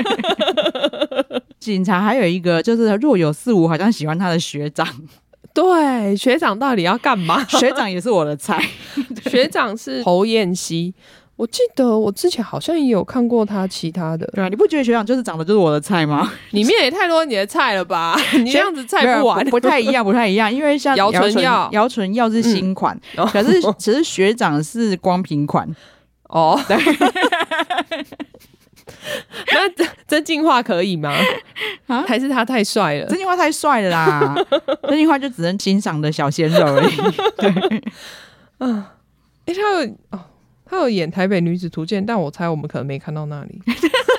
警察还有一个就是若有似无好像喜欢他的学长， 对，学长到底要干嘛？ 学长也是我的菜学长是侯彦希，我记得我之前好像也有看过他其他的。 对啊，你不觉得学长就是长得就是我的菜吗？ 里面也太多你的菜了吧你这样子菜不完不, 不太一样不太一样因为像姚纯耀姚纯耀是新款、嗯、可是其实学长是光屏款哦对那曾敬骅可以吗、啊、还是他太帅了？ 曾敬骅太帅了啦曾敬骅就只能欣赏的小鲜肉而已对嗯，哎、欸，他有哦他有演台北女子图鉴，但我猜我们可能没看到那里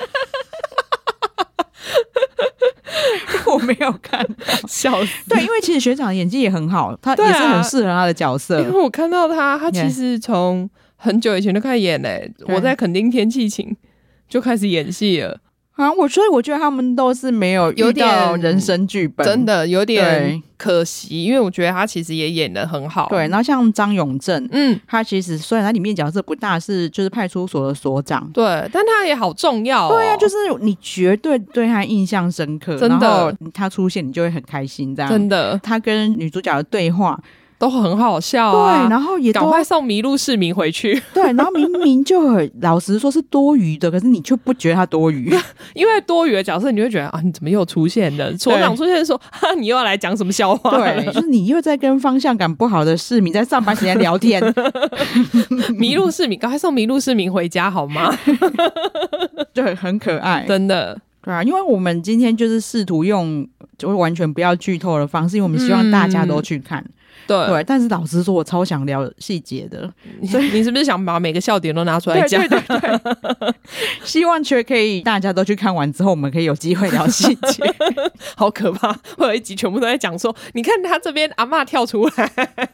我没有看到笑死。 对，因为其实学长的演技也很好，他也是很适合他的角色、啊、 因为我看到他他其实从很久以前就开始演嘞、欸，我在垦丁天气晴就开始演戏了啊，我所以我觉得他们都是没有遇到人生剧本， 真的有点可惜，因为我觉得他其实也演得很好。 对，然后像张永正，嗯，他其实虽然他里面角色不大，是就是派出所的所长， 对，但他也好重要、哦。 对啊，就是你绝对对他印象深刻， 真的， 然后他出现你就会很开心，这样真的。 他跟女主角的对话。 都很好笑啊， 对，然后也赶快送迷路市民回去。 对，然后明明就很老实说是多余的，可是你却不觉得他多余， 因为多余的角色你会觉得啊，你怎么又出现了？所长出现说，哈，你又要来讲什么笑话？ 对，就是你又在跟方向感不好的市民在上班时间聊天。 迷路市民，赶快送迷路市民回家好吗？ 就很很可爱， 真的。 对啊，因为我们今天就是试图用就完全不要剧透的方式，因为我们希望大家都去看。嗯对, 对，但是老实说，我超想聊细节的， 所以你是不是想把每个笑点都拿出来讲？ 对对对对，希望却可以大家都去看完之后，我们可以有机会聊细节。 好可怕！会有一集全部都在讲说，你看他这边阿嬷跳出来。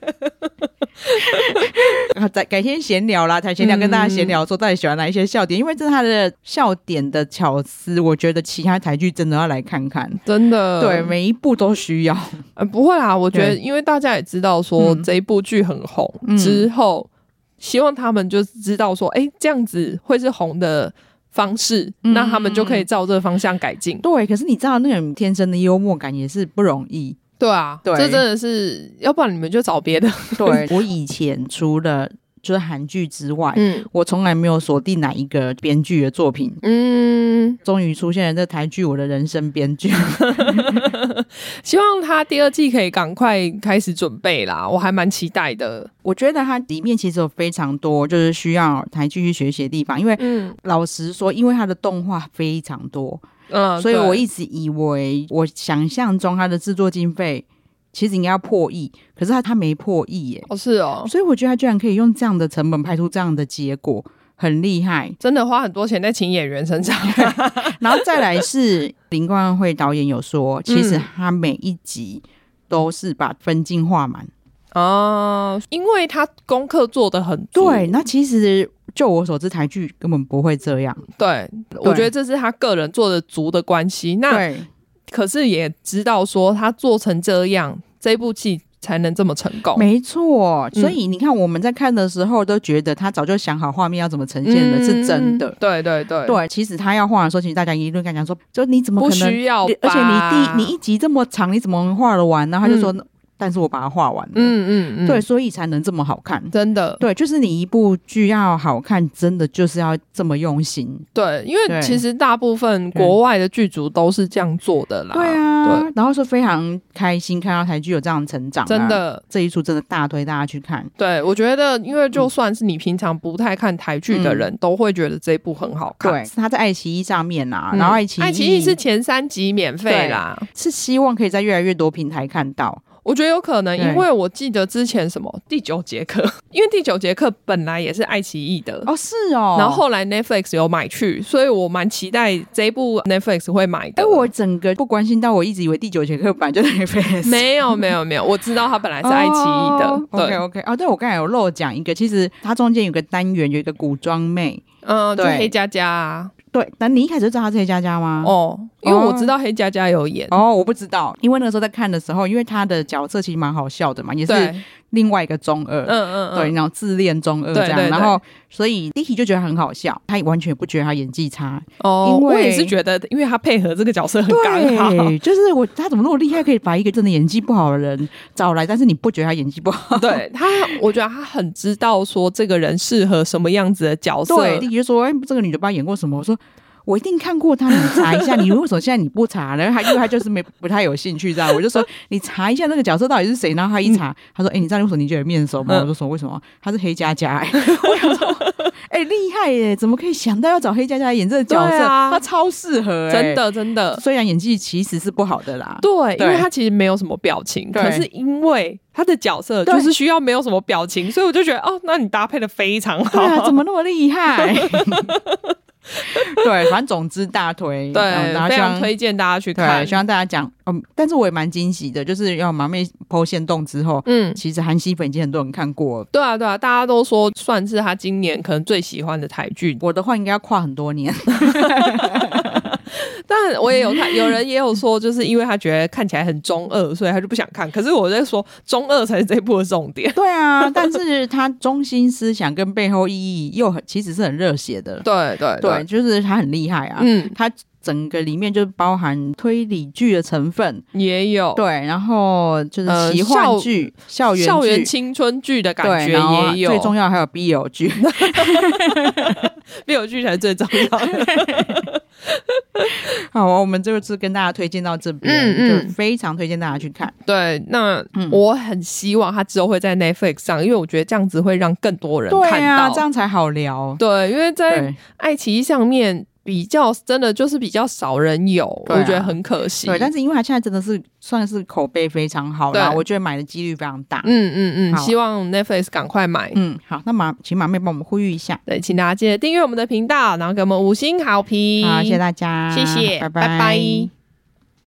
改改天闲聊啦，才闲聊跟大家闲聊说到底喜欢哪一些笑点，因为这是他的笑点的巧思，我觉得其他台剧真的要来看看， 真的， 对，每一部都需要。 呃，不会啦，我觉得因为大家也知道说这一部剧很红、嗯、之后，希望他们就知道说，哎，这样子会是红的方式、嗯、那他们就可以照这个方向改进。 对，可是你知道那种天生的幽默感也是不容易。 对啊，对，这真的是，要不然你们就找别的。 对，我以前除了就是韩剧之外，嗯，我从来没有锁定哪一个编剧的作品。嗯，终于出现了这台剧《我的人生编剧》。 希望他第二季可以赶快开始准备啦，我还蛮期待的。 我觉得它里面其实有非常多就是需要台剧去学习的地方，因为、嗯、老实说，因为它的动画非常多。嗯，所以我一直以为我想象中它的制作经费其实应该要破亿，可是它它没破亿耶。 哦，是哦， 所以我觉得它居然可以用这样的成本拍出这样的结果，很厉害， 真的花很多钱在请演员身上。 然后再来是林冠慧导演有说，其实他每一集都是把分镜画满。 哦，因为他功课做得很足。 对，那其实就我所知台剧根本不会这样。 对, 对，我觉得这是他个人做的足的关系。那对，可是也知道说他做成这样，这部戏才能这么成功。 没错，所以你看我们在看的时候都觉得他早就想好画面要怎么呈现的、嗯、是真的。 对对对对， 其实他要画的时候，其实大家一顿跟他讲说，就你怎么可能不需要吧， 而且你第你一集这么长，你怎么能画得完？然后他就说、嗯，但是我把它画完了。嗯嗯嗯，对，所以才能这么好看。 真的， 对，就是你一部剧要好看，真的就是要这么用心。 对，因为其实大部分国外的剧组都是这样做的啦。 对啊，对，然后是非常开心看到台剧有这样的成长、啊。 真的， 这一出真的大推大家去看。 对，我觉得因为就算是你平常不太看台剧的人、嗯、都会觉得这一部很好看。 对，它在爱奇艺上面啊、嗯、然后爱奇艺爱奇艺是前三集免费啦， 是希望可以在越来越多平台看到。 我觉得有可能，因为我记得之前什么第九节课，因为第九节课本来也是爱奇艺的哦，是哦， 然后后来 Netflix 有买去，所以我蛮期待这一部 Netflix 会买的。 哎，我整个不关心到，我一直以为第九节课本来就是 Netflix， 没有没有没有，我知道它本来是爱奇艺的。 哦、对 OK OK 哦，对，我刚才有漏讲一个，其实它中间有个单元有一个古装妹， 嗯，对，黑佳佳啊。 对，但你一开始就知道他是黑佳佳吗？ 哦，因为我知道黑佳佳有演。 哦，我不知道，因为那个时候在看的时候，因为他的角色其实蛮好笑的嘛，也是另外一个中二，嗯嗯嗯，对，然后自恋中二这样，对对对，然后所以 Dicky 就觉得很好笑，他完全不觉得他演技差。 哦，因为我也是觉得，因为他配合这个角色很刚好， 对，就是我他怎么那么厉害，可以把一个真的演技不好的人找来，但是你不觉得他演技不好？ 对他，我觉得他很知道说这个人适合什么样子的角色。 对 ，Dicky 就说：“哎，这个女的不知道演过什么？”我说。我一定看过他，你查一下。你为什么现在你不查呢？他因为他就是没不太有兴趣这样。我就说你查一下那个角色到底是谁。然后他一查，嗯、他说：“哎、欸，你知道为什么你觉得面熟吗？”嗯、我就说：“为什么？他是黑佳佳。”哎，我想说，哎、欸，厉害耶！怎么可以想到要找黑佳佳演这个角色？啊、他超适合， 真的真的。 虽然演技其实是不好的啦， 对，因为他其实没有什么表情，可是因为他的角色就是需要没有什么表情，所以我就觉得哦，那你搭配的非常好。 对啊，怎么那么厉害？对，反正总之大推， 对，然后非常推荐大家去看。 对，希望大家讲，嗯，但是我也蛮惊喜的，就是要马妹 po 限动之后，嗯，其实韩熙粉已经很多人看过了。 对啊，对啊，大家都说算是他今年可能最喜欢的台剧。 我的话应该要跨很多年。 但我也有看，有人也有说，就是因为他觉得看起来很中二，所以他就不想看。可是我在说，中二才是这部的重点。 对啊，但是他中心思想跟背后意义又很其实是很热血的。 对对 对, 对，就是他很厉害啊。嗯，他整个里面就包含推理剧的成分也有，对，然后就是奇幻剧、呃、校园校园青春剧的感觉也有， 最重要还有 B L 剧 B L 剧才是最重要的。 好，我们这次跟大家推荐到这边，嗯嗯，就非常推荐大家去看。 对，那、嗯、我很希望它之后会在 Netflix 上，因为我觉得这样子会让更多人看到， 对啊，这样才好聊。 对，因为在爱奇艺上面比较真的就是比较少人有、啊、我觉得很可惜。 对，但是因为它现在真的是算是口碑非常好啦，我觉得买的几率非常大。 嗯嗯嗯，希望 Netflix 赶快买。 嗯，好，那马请马妹帮我们呼吁一下。 对，请大家记得订阅我们的频道，然后给我们五星好评。 好，谢谢大家， 谢谢， 拜拜。 拜拜。